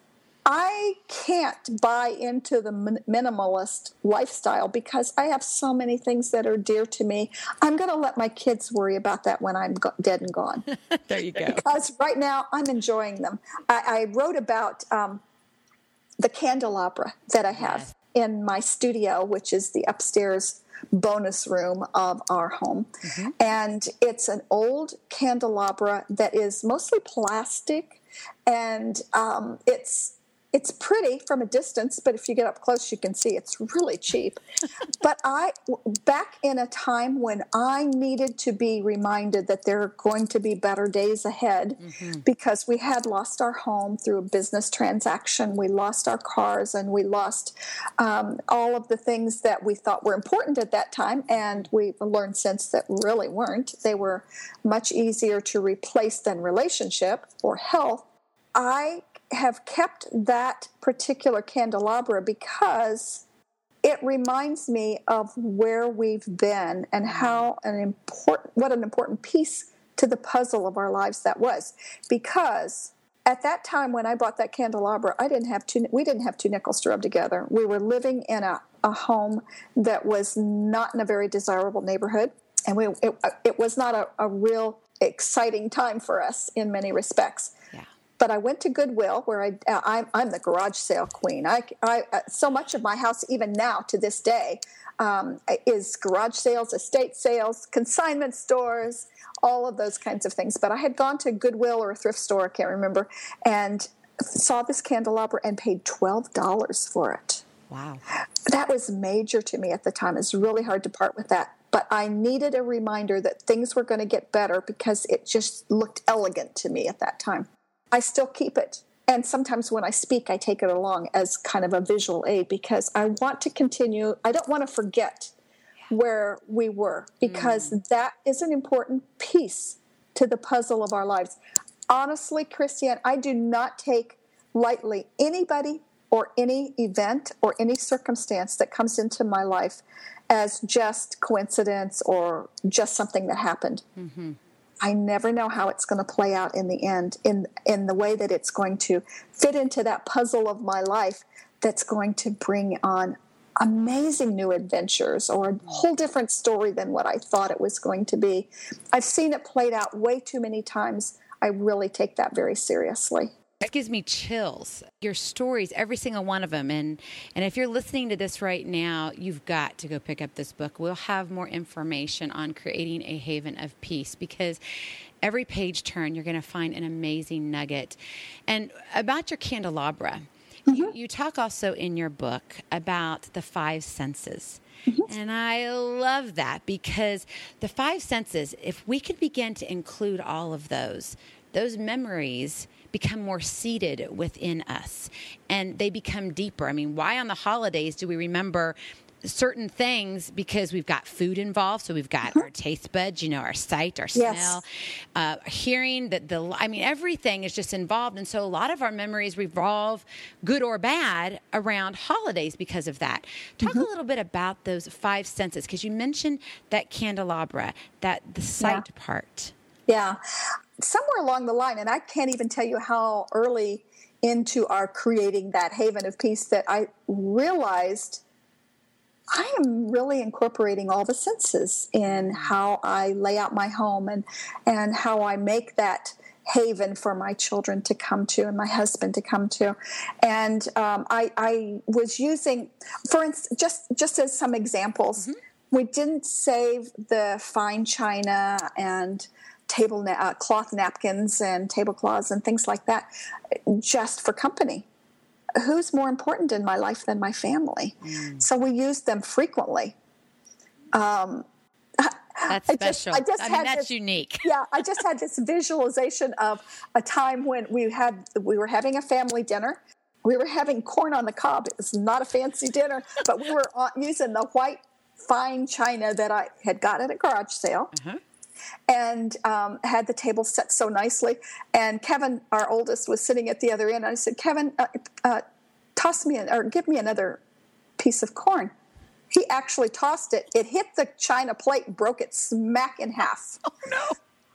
I can't buy into the minimalist lifestyle because I have so many things that are dear to me. I'm going to let my kids worry about that when I'm dead and gone. There you go. Because right now I'm enjoying them. I wrote about the candelabra that I have in my studio, which is the upstairs bonus room of our home. And it's an old candelabra that is mostly plastic, and it's pretty from a distance, but if you get up close, you can see it's really cheap. But back in a time when I needed to be reminded that there are going to be better days ahead, because we had lost our home through a business transaction, we lost our cars, and we lost all of the things that we thought were important at that time, and we've learned since that really weren't. They were much easier to replace than relationship or health. I have kept that particular candelabra because it reminds me of where we've been and what an important piece to the puzzle of our lives that was. Because at that time when I bought that candelabra, we didn't have two nickels to rub together. We were living in a home that was not in a very desirable neighborhood, and it was not a real exciting time for us in many respects. But I went to Goodwill, where I'm the garage sale queen. So much of my house, even now to this day, is garage sales, estate sales, consignment stores, all of those kinds of things. But I had gone to Goodwill or a thrift store, I can't remember, and saw this candelabra and paid $12 for it. Wow. That was major to me at the time. It's really hard to part with that. But I needed a reminder that things were going to get better because it just looked elegant to me at that time. I still keep it. And sometimes when I speak, I take it along as kind of a visual aid because I want to continue. I don't want to forget where we were because that is an important piece to the puzzle of our lives. Honestly, Christiane, I do not take lightly anybody or any event or any circumstance that comes into my life as just coincidence or just something that happened. Mm-hmm. I never know how it's going to play out in the end, in the way that it's going to fit into that puzzle of my life that's going to bring on amazing new adventures or a whole different story than what I thought it was going to be. I've seen it played out way too many times. I really take that very seriously. That gives me chills. Your stories, every single one of them. And if you're listening to this right now, you've got to go pick up this book. We'll have more information on creating a haven of peace because every page turn, you're going to find an amazing nugget. And about your candelabra, you talk also in your book about the five senses. Mm-hmm. And I love that because the five senses, if we could begin to include all of those memories become more seated within us and they become deeper. I mean, why on the holidays do we remember certain things? Because we've got food involved. So we've got our taste buds, our sight, our smell, hearing, everything is just involved. And so a lot of our memories revolve, good or bad, around holidays because of that. Talk a little bit about those five senses, because you mentioned that candelabra, the sight part. Yeah. Somewhere along the line, and I can't even tell you how early into our creating that haven of peace that I realized I am really incorporating all the senses in how I lay out my home and how I make that haven for my children to come to and my husband to come to. And I was using, for instance, just as some examples, we didn't save the fine china and cloth napkins and tablecloths and things like that just for company. Who's more important in my life than my family? So we use them frequently. That's special. That's unique. Yeah, I just had this visualization of a time when we were having a family dinner. We were having corn on the cob. It was not a fancy dinner, but we were using the white fine china that I had got at a garage sale. And had the table set so nicely. And Kevin, our oldest, was sitting at the other end. And I said, Kevin, give me another piece of corn. He actually tossed it. It hit the china plate and broke it smack in half. Oh, no.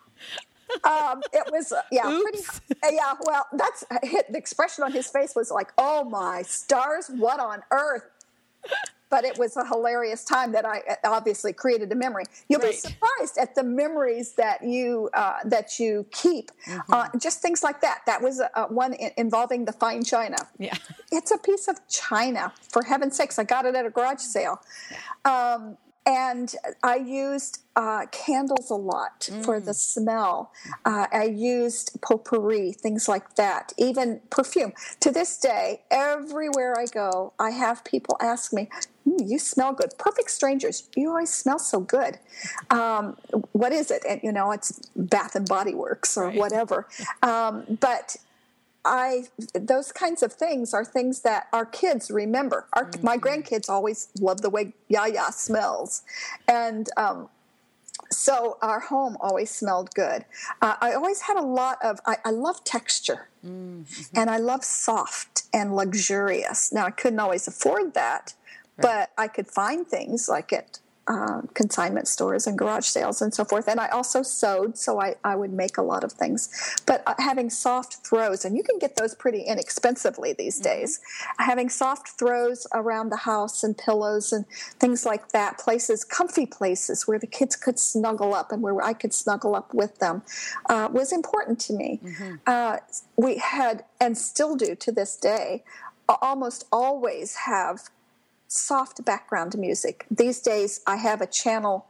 It was, pretty. Yeah, well, the expression on his face was like, oh, my stars, what on earth? But it was a hilarious time that I obviously created a memory. You'll be surprised at the memories that you keep. Just things like that. That was one involving the fine china. Yeah, it's a piece of china. For heaven's sakes, I got it at a garage sale. Yeah. And I used candles a lot for the smell. I used potpourri, things like that, even perfume. To this day, everywhere I go, I have people ask me, you smell good. Perfect strangers, you always smell so good. What is it? And, it's Bath and Body Works or whatever. But those kinds of things are things that our kids remember. My grandkids always love the way Yaya smells. And so our home always smelled good. I always had a lot of, I love texture. And I love soft and luxurious. Now, I couldn't always afford that, but I could find things like at consignment stores and garage sales and so forth. And I also sewed, so I would make a lot of things. But having soft throws, and you can get those pretty inexpensively these days, having soft throws around the house and pillows and things like that, comfy places where the kids could snuggle up and where I could snuggle up with them, was important to me. We had, and still do to this day, almost always have soft background music. These days, I have a channel,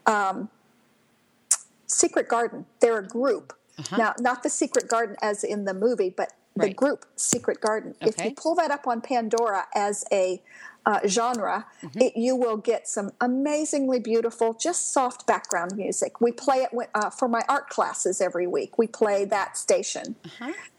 Secret Garden. They're a group. Now, not the Secret Garden as in the movie, but the group Secret Garden. Okay. If you pull that up on Pandora as a genre, you will get some amazingly beautiful, just soft background music. We play it for my art classes every week. We play that station.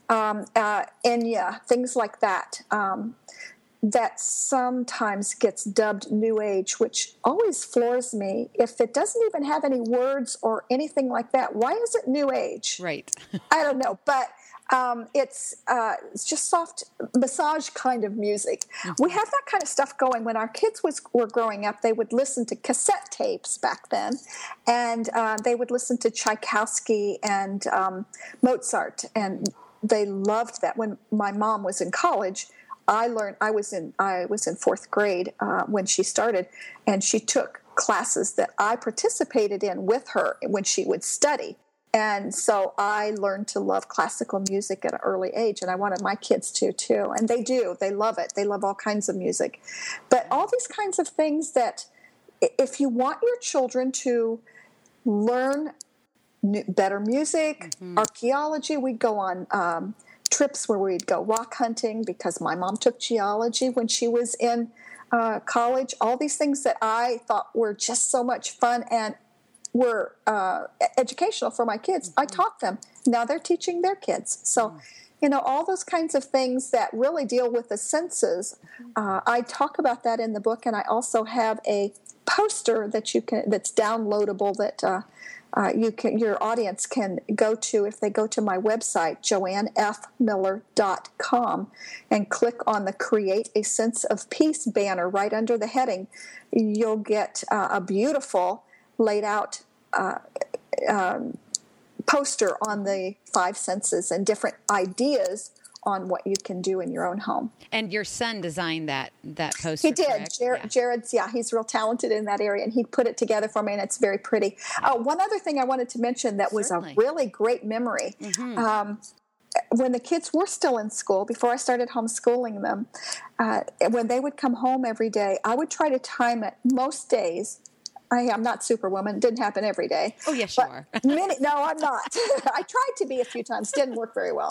Enya, things like that. That sometimes gets dubbed New Age, which always floors me. If it doesn't even have any words or anything like that, why is it New Age? Right. I don't know, but it's just soft massage kind of music. Mm-hmm. We have that kind of stuff going. When our kids were growing up, they would listen to cassette tapes back then, and they would listen to Tchaikovsky and Mozart, and they loved that. When my mom was in college, I was in fourth grade when she started, and she took classes that I participated in with her when she would study. And so I learned to love classical music at an early age, and I wanted my kids to too. And they do. They love it. They love all kinds of music. But all these kinds of things that if you want your children to learn better music, archaeology, we'd go on trips where we'd go rock hunting because my mom took geology when she was in college. All these things that I thought were just so much fun and were educational for my kids. I taught them. Now they're teaching their kids. So, all those kinds of things that really deal with the senses. I talk about that in the book, and I also have a poster that's downloadable that your audience can go to if they go to my website, joannefmiller.com, and click on the Create a Sense of Peace banner right under the heading. You'll get a beautiful laid out poster on the five senses and different ideas on what you can do in your own home. And your son designed that poster. He did. Correct? Jared's, he's real talented in that area, and he put it together for me, and it's very pretty. One other thing I wanted to mention that was a really great memory. When the kids were still in school, before I started homeschooling them, when they would come home every day, I would try to time it most days. I'm not Superwoman. It didn't happen every day. Oh, yes, you are. No, I'm not. I tried to be a few times. Didn't work very well.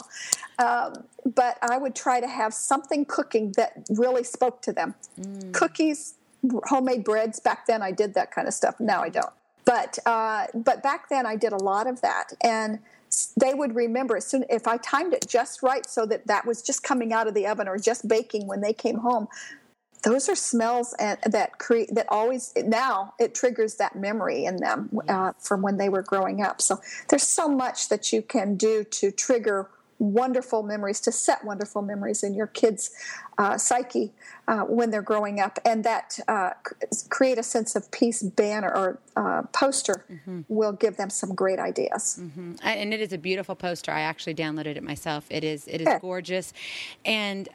But I would try to have something cooking that really spoke to them. Cookies, homemade breads. Back then, I did that kind of stuff. Now I don't. But back then, I did a lot of that. And they would remember as soon if I timed it just right so that was just coming out of the oven or just baking when they came home. Those are smells that always now it triggers that memory in them from when they were growing up. So there's so much that you can do to trigger wonderful memories, to set wonderful memories in your kids' psyche when they're growing up, and that Create a Sense of Peace banner or poster will give them some great ideas. And it is a beautiful poster. I actually downloaded it myself. It is gorgeous, and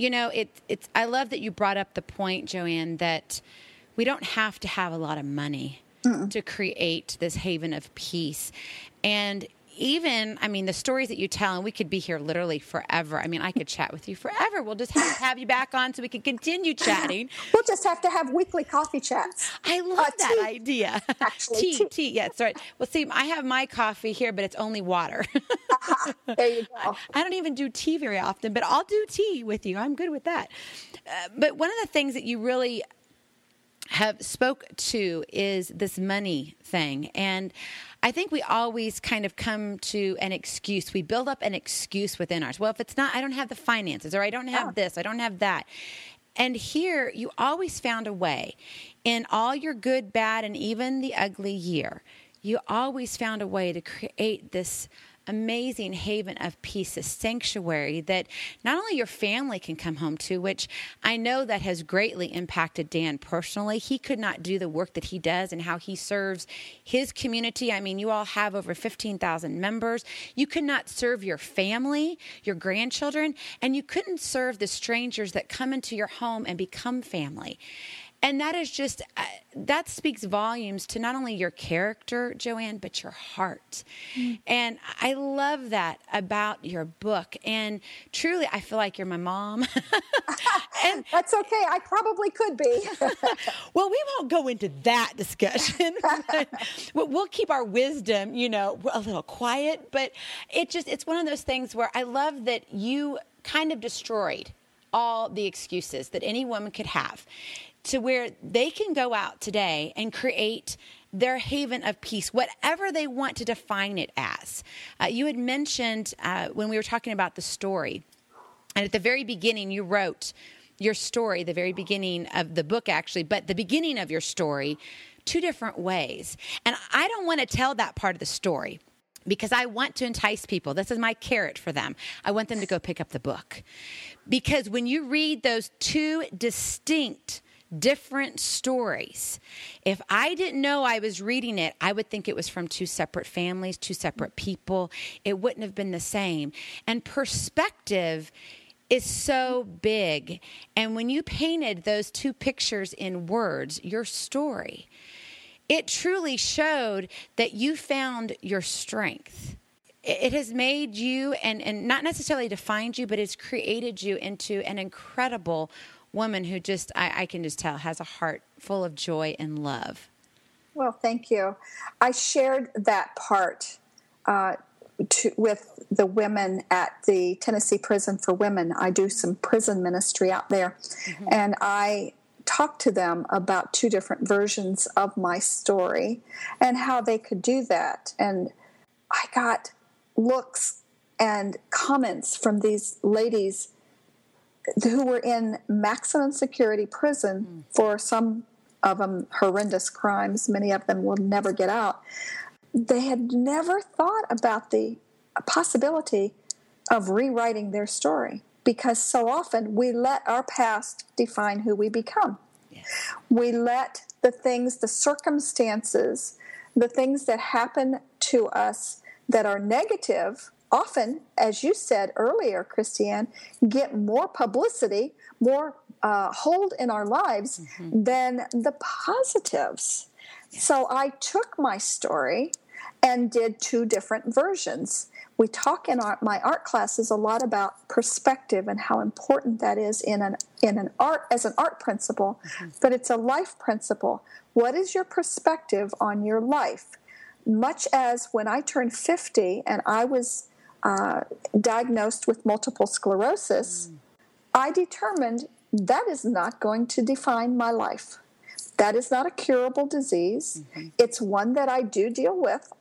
it's. I love that you brought up the point, Joanne, that we don't have to have a lot of money to create this haven of peace, and even, the stories that you tell, and we could be here literally forever. I could chat with you forever. We'll just have you back on so we can continue chatting. We'll just have to have weekly coffee chats. I love that idea. Actually, tea. Yeah, that's right. Well, see, I have my coffee here, but it's only water. There you go. I don't even do tea very often, but I'll do tea with you. I'm good with that. But one of the things that you really have spoke to is this money thing. And I think we always kind of come to an excuse. We build up an excuse within ours. Well, if it's not, I don't have the finances, or I don't have this, I don't have that. And here, you always found a way. In all your good, bad, and even the ugly year, you always found a way to create this amazing haven of peace, a sanctuary that not only your family can come home to, which I know that has greatly impacted Dan personally. He could not do the work that he does and how he serves his community. You all have over 15,000 members. You could not serve your family, your grandchildren, and you couldn't serve the strangers that come into your home and become family. And that is just, that speaks volumes to not only your character, Joanne, but your heart. And I love that about your book. And truly, I feel like you're my mom. And that's okay. I probably could be. Well, we won't go into that discussion. We'll keep our wisdom, a little quiet. But it's one of those things where I love that you kind of destroyed all the excuses that any woman could have, to where they can go out today and create their haven of peace, whatever they want to define it as. You had mentioned when we were talking about the story, and at the very beginning, you wrote your story, the very beginning of the book, actually, but the beginning of your story, 2 different ways. And I don't want to tell that part of the story because I want to entice people. This is my carrot for them. I want them to go pick up the book. Because when you read those 2 distinct, different stories, if I didn't know I was reading it, I would think it was from 2 separate families, 2 separate people. It wouldn't have been the same. And perspective is so big. And when you painted those 2 pictures in words, your story, it truly showed that you found your strength. It has made you, and not necessarily defined you, but it's created you into an incredible woman who just, I can just tell, has a heart full of joy and love. Well, thank you. I shared that part with the women at the Tennessee Prison for Women. I do some prison ministry out there, and I talked to them about 2 different versions of my story and how they could do that. And I got looks and comments from these ladies who were in maximum security prison for some of them horrendous crimes. Many of them will never get out. They had never thought about the possibility of rewriting their story because so often we let our past define who we become. Yes. We let the things, the circumstances, the things that happen to us that are negative, often, as you said earlier, Christiane, get more publicity, more hold in our lives than the positives. Yes. So I took my story and did 2 different versions. We talk in my art classes a lot about perspective and how important that is in an art as an art principle, but it's a life principle. What is your perspective on your life? Much as when I turned 50 and I was diagnosed with multiple sclerosis, I determined that is not going to define my life. That is not a curable disease. It's one that I do deal with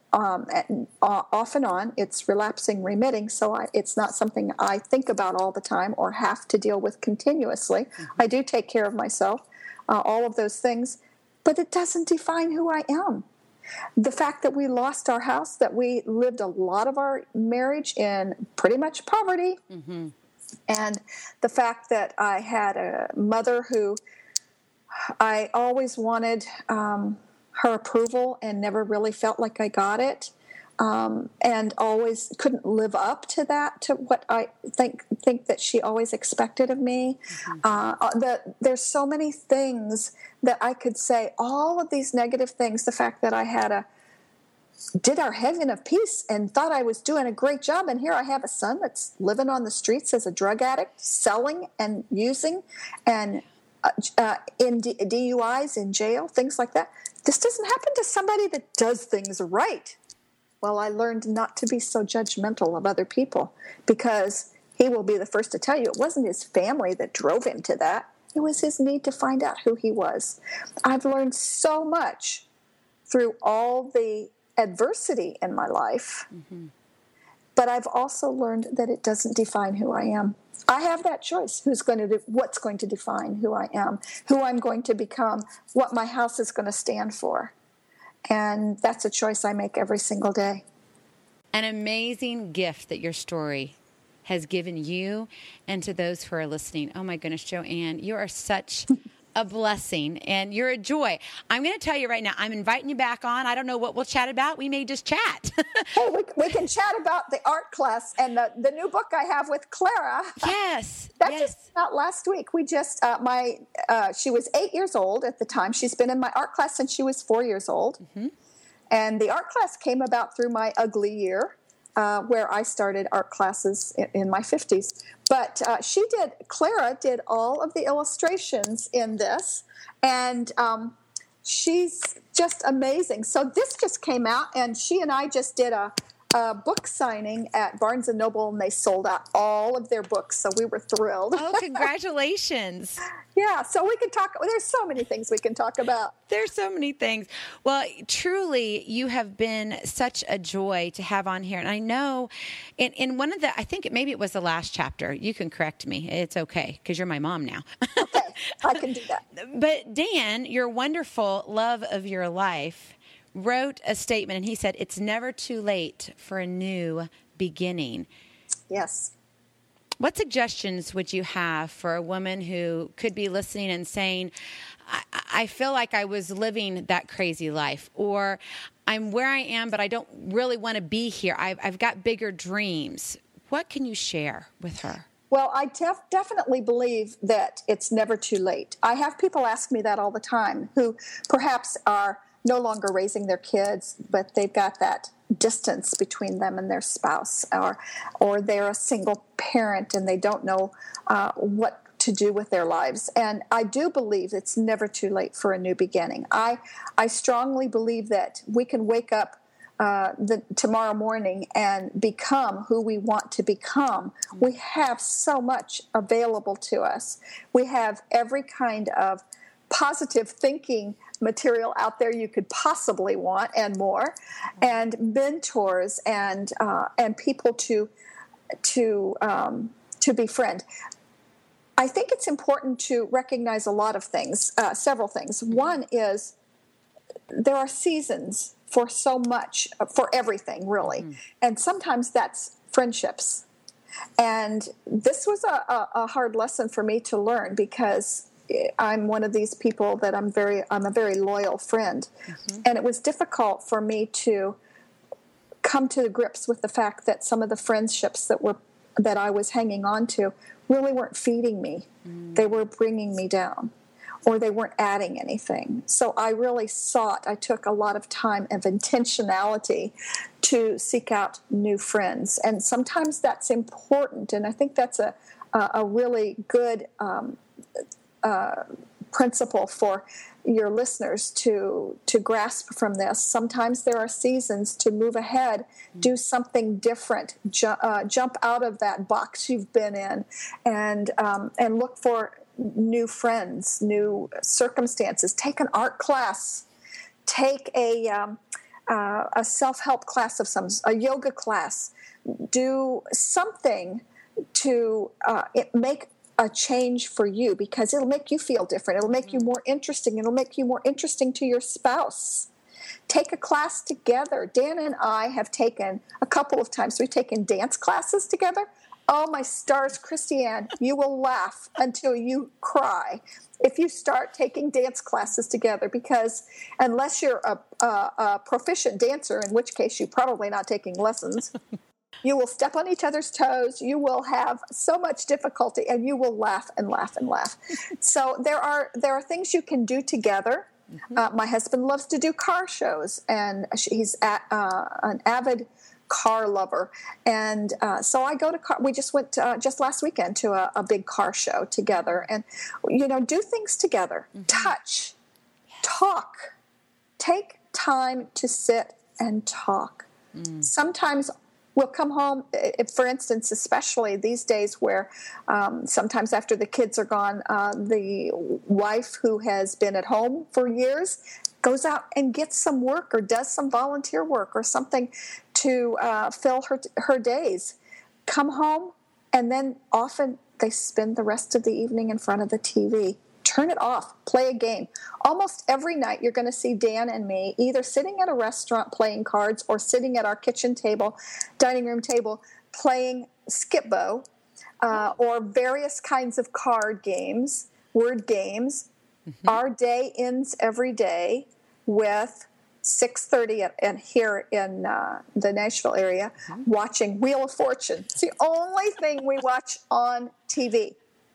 off and on. It's relapsing, remitting, so it's not something I think about all the time or have to deal with continuously. I do take care of myself, all of those things, but it doesn't define who I am. The fact that we lost our house, that we lived a lot of our marriage in pretty much poverty, and the fact that I had a mother who I always wanted her approval and never really felt like I got it, and always couldn't live up to that, to what I think that she always expected of me. There's so many things that I could say, all of these negative things, the fact that I did our heaven of peace and thought I was doing a great job, and here I have a son that's living on the streets as a drug addict, selling and using, and in DUIs, in jail, things like that. This doesn't happen to somebody that does things right. Well, I learned not to be so judgmental of other people, because he will be the first to tell you it wasn't his family that drove him to that. It was his need to find out who he was. I've learned so much through all the adversity in my life, but I've also learned that it doesn't define who I am. I have that choice. What's going to define who I am, who I'm going to become, what my house is going to stand for. And that's a choice I make every single day. An amazing gift that your story has given you and to those who are listening. Oh my goodness, Joanne, you are such a blessing and you're a joy. I'm going to tell you right now, I'm inviting you back on. I don't know what we'll chat about. We may just chat. Hey, we can chat about the art class and the new book I have with Clara. Yes. That just came out last week. We just, she was 8 years old at the time. She's been in my art class since she was 4 years old. And the art class came about through my ugly year, where I started art classes in my 50s. But Clara did all of the illustrations in this, and she's just amazing. So this just came out, and she and I just did a a book signing at Barnes & Noble, and they sold out all of their books, so we were thrilled. Oh, congratulations. Yeah, so we could talk. There's so many things we can talk about. There's so many things. Well, truly, you have been such a joy to have on here. And I know in one of I think maybe it was the last chapter. You can correct me. It's okay, because you're my mom now. Okay, I can do that. But Dan, your wonderful love of your life, wrote a statement, and he said, "It's never too late for a new beginning." Yes. What suggestions would you have for a woman who could be listening and saying, I feel like I was living that crazy life, or I'm where I am, but I don't really want to be here. I've got bigger dreams. What can you share with her? Well, I definitely believe that it's never too late. I have people ask me that all the time who perhaps are no longer raising their kids, but they've got that distance between them and their spouse, or they're a single parent and they don't know what to do with their lives. And I do believe it's never too late for a new beginning. I strongly believe that we can wake up tomorrow morning and become who we want to become. We have so much available to us. We have every kind of positive thinking material out there you could possibly want, and more, and mentors and people to befriend. I think it's important to recognize a lot of things, several things. One is there are seasons for so much, for everything, really, and sometimes that's friendships. And this was a hard lesson for me to learn, because I'm one of these people that I'm a very loyal friend. And it was difficult for me to come to grips with the fact that some of the friendships that I was hanging on to really weren't feeding me. They were bringing me down, or they weren't adding anything. So I took a lot of time of intentionality to seek out new friends. And sometimes that's important, and I think that's a really good principle for your listeners to grasp from this. Sometimes there are seasons to move ahead, do something different, jump out of that box you've been in, and look for new friends, new circumstances. Take an art class, take a self-help class a yoga class. Do something to make a change for you, because it'll make you feel different. It'll make you more interesting. It'll make you more interesting to your spouse. Take a class together. Dan and I have taken a couple of times. We've taken dance classes together. Oh, my stars, Christiane, you will laugh until you cry if you start taking dance classes together, because unless you're a proficient dancer, in which case you're probably not taking lessons, you will step on each other's toes. You will have so much difficulty, and you will laugh and laugh and laugh. So there are things you can do together. My husband loves to do car shows, and he's an avid car lover. And so I go to we just went just last weekend to a big car show together, and do things together. Touch, talk, take time to sit and talk. Sometimes we'll come home, for instance, especially these days where sometimes after the kids are gone, the wife who has been at home for years goes out and gets some work or does some volunteer work or something to fill her days. Come home, and then often they spend the rest of the evening in front of the TV. Turn it off. Play a game. Almost every night you're going to see Dan and me either sitting at a restaurant playing cards, or sitting at our kitchen table, dining room table, playing Skip-Bo, or various kinds of card games, word games. Our day ends every day with 6:30 and here in the Nashville area, watching Wheel of Fortune. It's the only thing we watch on TV.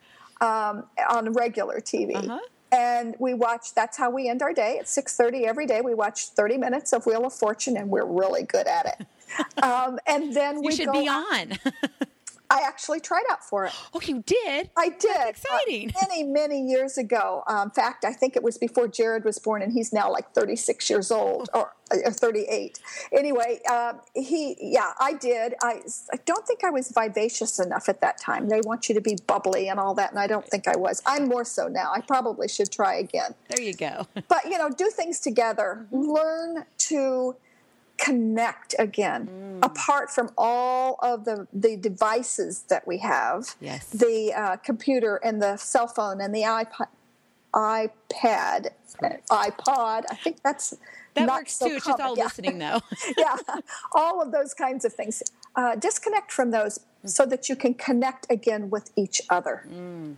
On regular TV. And we watch, that's how we end our day at 6:30 every day. We watch 30 minutes of Wheel of Fortune, and we're really good at it. And then you should be on. I actually tried out for it. Oh, you did? I did. That's exciting. Many years ago. In fact, I think it was before Jared was born, and he's now like 36 years old, or 38. Anyway, I did. I don't think I was vivacious enough at that time. They want you to be bubbly and all that, and I don't think I was. I'm more so now. I probably should try again. There you go. But, do things together. Learn to connect again, apart from all of the devices that we have. Yes. The computer and the cell phone and the iPad, iPod. I think that not works so too. It's just all common. listening, though. Yeah, all of those kinds of things. Disconnect from those so that you can connect again with each other.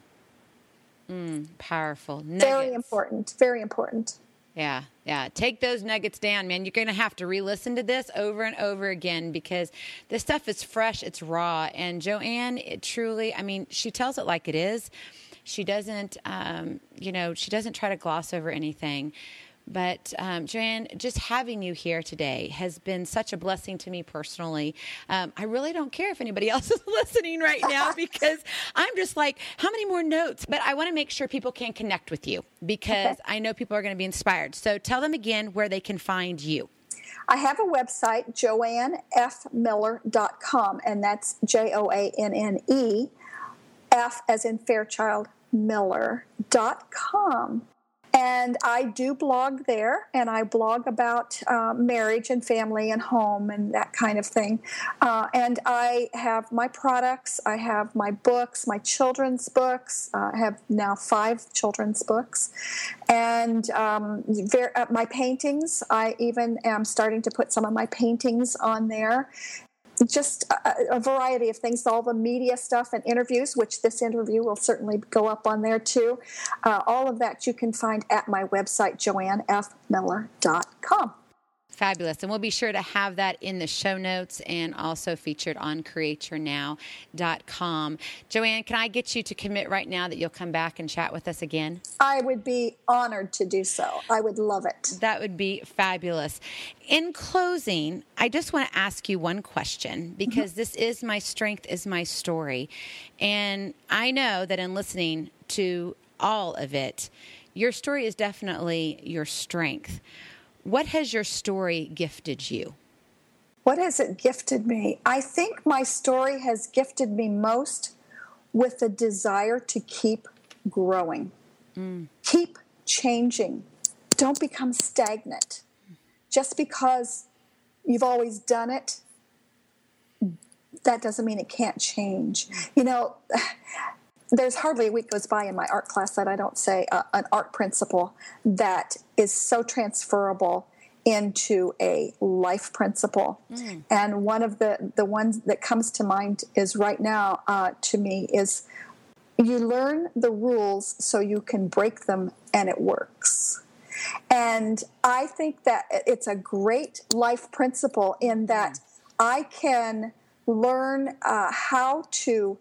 Powerful. Nuggets. Very important. Very important. Yeah. Take those nuggets down, man. You're going to have to re-listen to this over and over again because this stuff is fresh, it's raw. And Joanne, she tells it like it is. She doesn't, she doesn't try to gloss over anything. But Joanne, just having you here today has been such a blessing to me personally. I really don't care if anybody else is listening right now because I'm just like, how many more notes? But I want to make sure people can connect with you because I know people are going to be inspired. So tell them again where they can find you. I have a website, JoanneFMiller.com, and that's JoAnne, F as in Fairchild, Miller.com. And I do blog there, and I blog about marriage and family and home and that kind of thing. And I have my products, I have my books, my children's books. I have now 5 children's books. And my paintings, I even am starting to put some of my paintings on there. Just a variety of things, all the media stuff and interviews, which this interview will certainly go up on there too. All of that you can find at my website, JoanneFMiller.com. Fabulous. And we'll be sure to have that in the show notes and also featured on CreateYourNow.com. Joanne, can I get you to commit right now that you'll come back and chat with us again? I would be honored to do so. I would love it. That would be fabulous. In closing, I just want to ask you one question because this is My Strength is My Story. And I know that in listening to all of it, your story is definitely your strength. What has your story gifted you? What has it gifted me? I think my story has gifted me most with the desire to keep growing, keep changing. Don't become stagnant. Just because you've always done it, that doesn't mean it can't change. There's hardly a week goes by in my art class that I don't say an art principle that is so transferable into a life principle. And one of the ones that comes to mind is right now to me is you learn the rules so you can break them and it works. And I think that it's a great life principle in that I can learn how to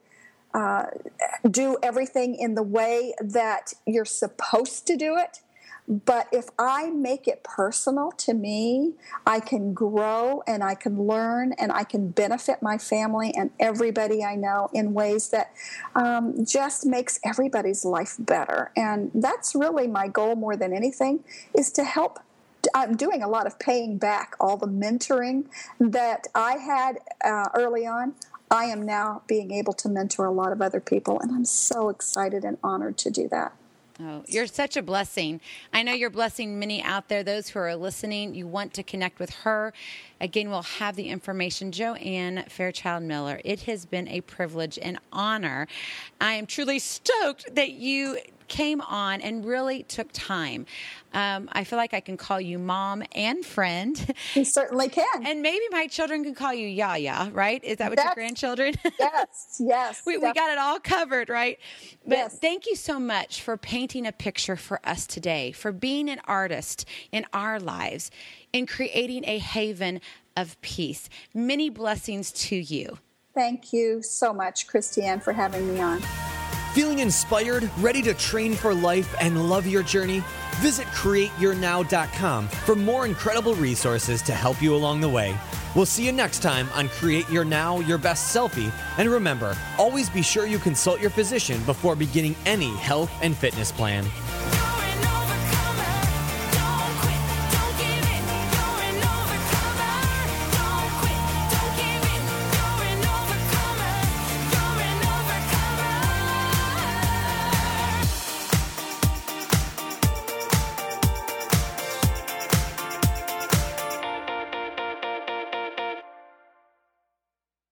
do everything in the way that you're supposed to do it. But if I make it personal to me, I can grow and I can learn and I can benefit my family and everybody I know in ways that just makes everybody's life better. And that's really my goal more than anything, is to help. I'm doing a lot of paying back all the mentoring that I had early on. I am now being able to mentor a lot of other people, and I'm so excited and honored to do that. Oh, you're such a blessing. I know you're blessing many out there. Those who are listening, you want to connect with her. Again, we'll have the information. Joanne Fairchild Miller, it has been a privilege and honor. I am truly stoked that you came on and really took time. I feel like I can call you mom and friend. You certainly can. And maybe my children can call you Yaya, right? Is that what your grandchildren? Yes. We got it all covered, right? But yes. Thank you so much for painting a picture for us today, for being an artist in our lives, in creating a haven of peace. Many blessings to you. Thank you so much, Christiane, for having me on. Feeling inspired, ready to train for life, and love your journey? Visit CreateYourNow.com for more incredible resources to help you along the way. We'll see you next time on Create Your Now, Your Best Selfie. And remember, always be sure you consult your physician before beginning any health and fitness plan.